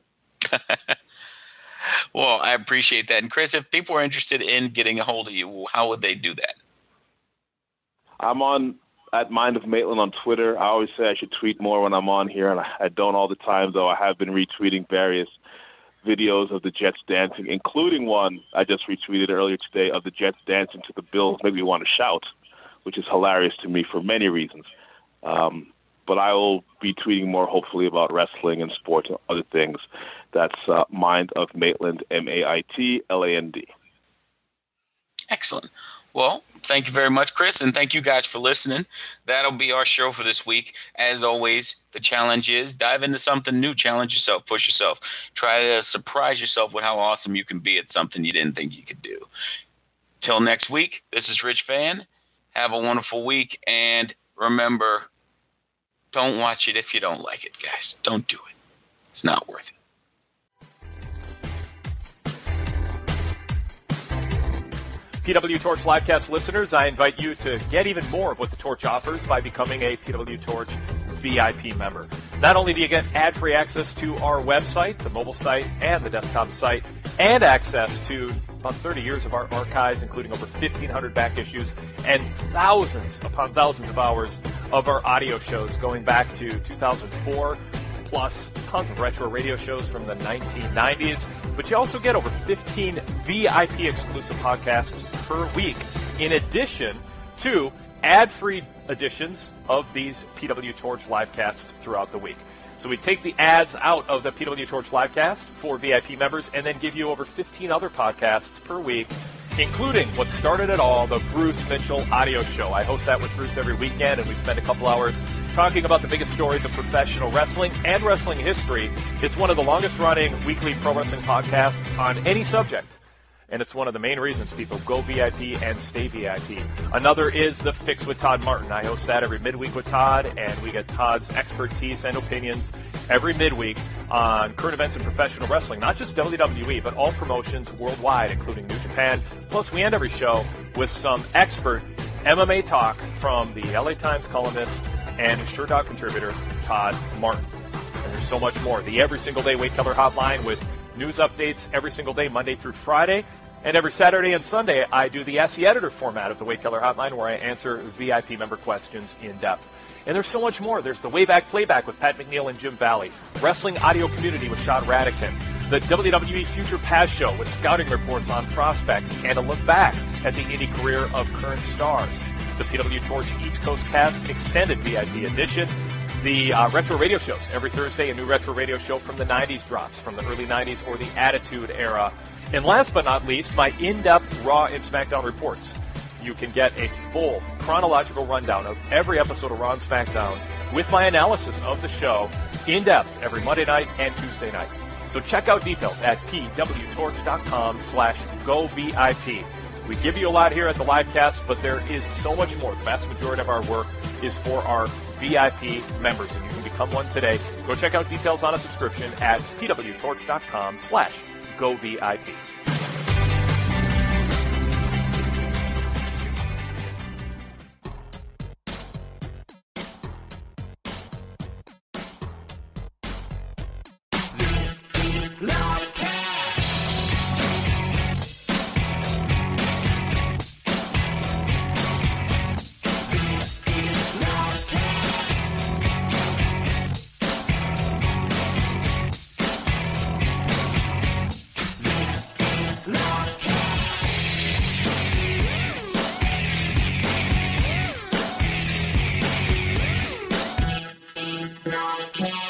Well, I appreciate that. And Chris, if people are interested in getting a hold of you, how would they do that? I'm on at Mind of Maitland on Twitter. I always say I should tweet more when I'm on here, and I don't all the time, though I have been retweeting various videos of the Jets dancing, including one I just retweeted earlier today of the Jets dancing to the Bills Make Me Want to Shout, which is hilarious to me for many reasons. But I will be tweeting more, hopefully, about wrestling and sports and other things. That's Mind of Maitland, Maitland. Excellent. Well, thank you very much, Chris, and thank you guys for listening. That'll be our show for this week. As always, the challenge is dive into something new. Challenge yourself. Push yourself. Try to surprise yourself with how awesome you can be at something you didn't think you could do. Till next week, this is Rich Fan. Have a wonderful week, and remember, don't watch it if you don't like it, guys. Don't do it. It's not worth it. PW Torch Livecast listeners, I invite you to get even more of what the Torch offers by becoming a PW Torch VIP member. Not only do you get ad-free access to our website, the mobile site, and the desktop site, and access to about 30 years of our archives, including over 1,500 back issues and thousands upon thousands of hours of our audio shows going back to 2004, plus tons of retro radio shows from the 1990s. But you also get over 15 VIP exclusive podcasts per week, in addition to ad-free editions of these PW Torch Livecasts throughout the week. So we take the ads out of the PW Torch Livecast for VIP members and then give you over 15 other podcasts per week, including what started it all, the Bruce Mitchell audio show. I host that with Bruce every weekend, and we spend a couple hours talking about the biggest stories of professional wrestling and wrestling history. It's one of the longest-running weekly pro wrestling podcasts on any subject. And it's one of the main reasons people go VIP and stay VIP. Another is The Fix with Todd Martin. I host that every midweek with Todd, and we get Todd's expertise and opinions every midweek on current events in professional wrestling, not just WWE, but all promotions worldwide, including New Japan. Plus, we end every show with some expert MMA talk from the LA Times columnist and SureDog contributor, Todd Martin. And there's so much more. The Every Single Day Weight Killer Hotline with news updates every single day, Monday through Friday. And every Saturday and Sunday, I do the Ask the Editor format of the Weight Killer Hotline, where I answer VIP member questions in depth. And there's so much more. There's the Wayback Playback with Pat McNeil and Jim Valley, Wrestling Audio Community with Sean Radican, the WWE Future Past Show with scouting reports on prospects and a look back at the indie career of current stars, the PW Torch East Coast Cast Extended VIP Edition, the retro radio shows. Every Thursday, a new retro radio show from the 90s drops, from the early 90s or the Attitude Era. And last but not least, my in-depth Raw and SmackDown reports. You can get a full chronological rundown of every episode of Raw and SmackDown with my analysis of the show in depth every Monday night and Tuesday night. So check out details at pwtorch.com/govip. We give you a lot here at the livecast, but there is so much more. The vast majority of our work is for our VIP members, and you can become one today. Go check out details on a subscription at pwtorch.com/govip. Live Cast.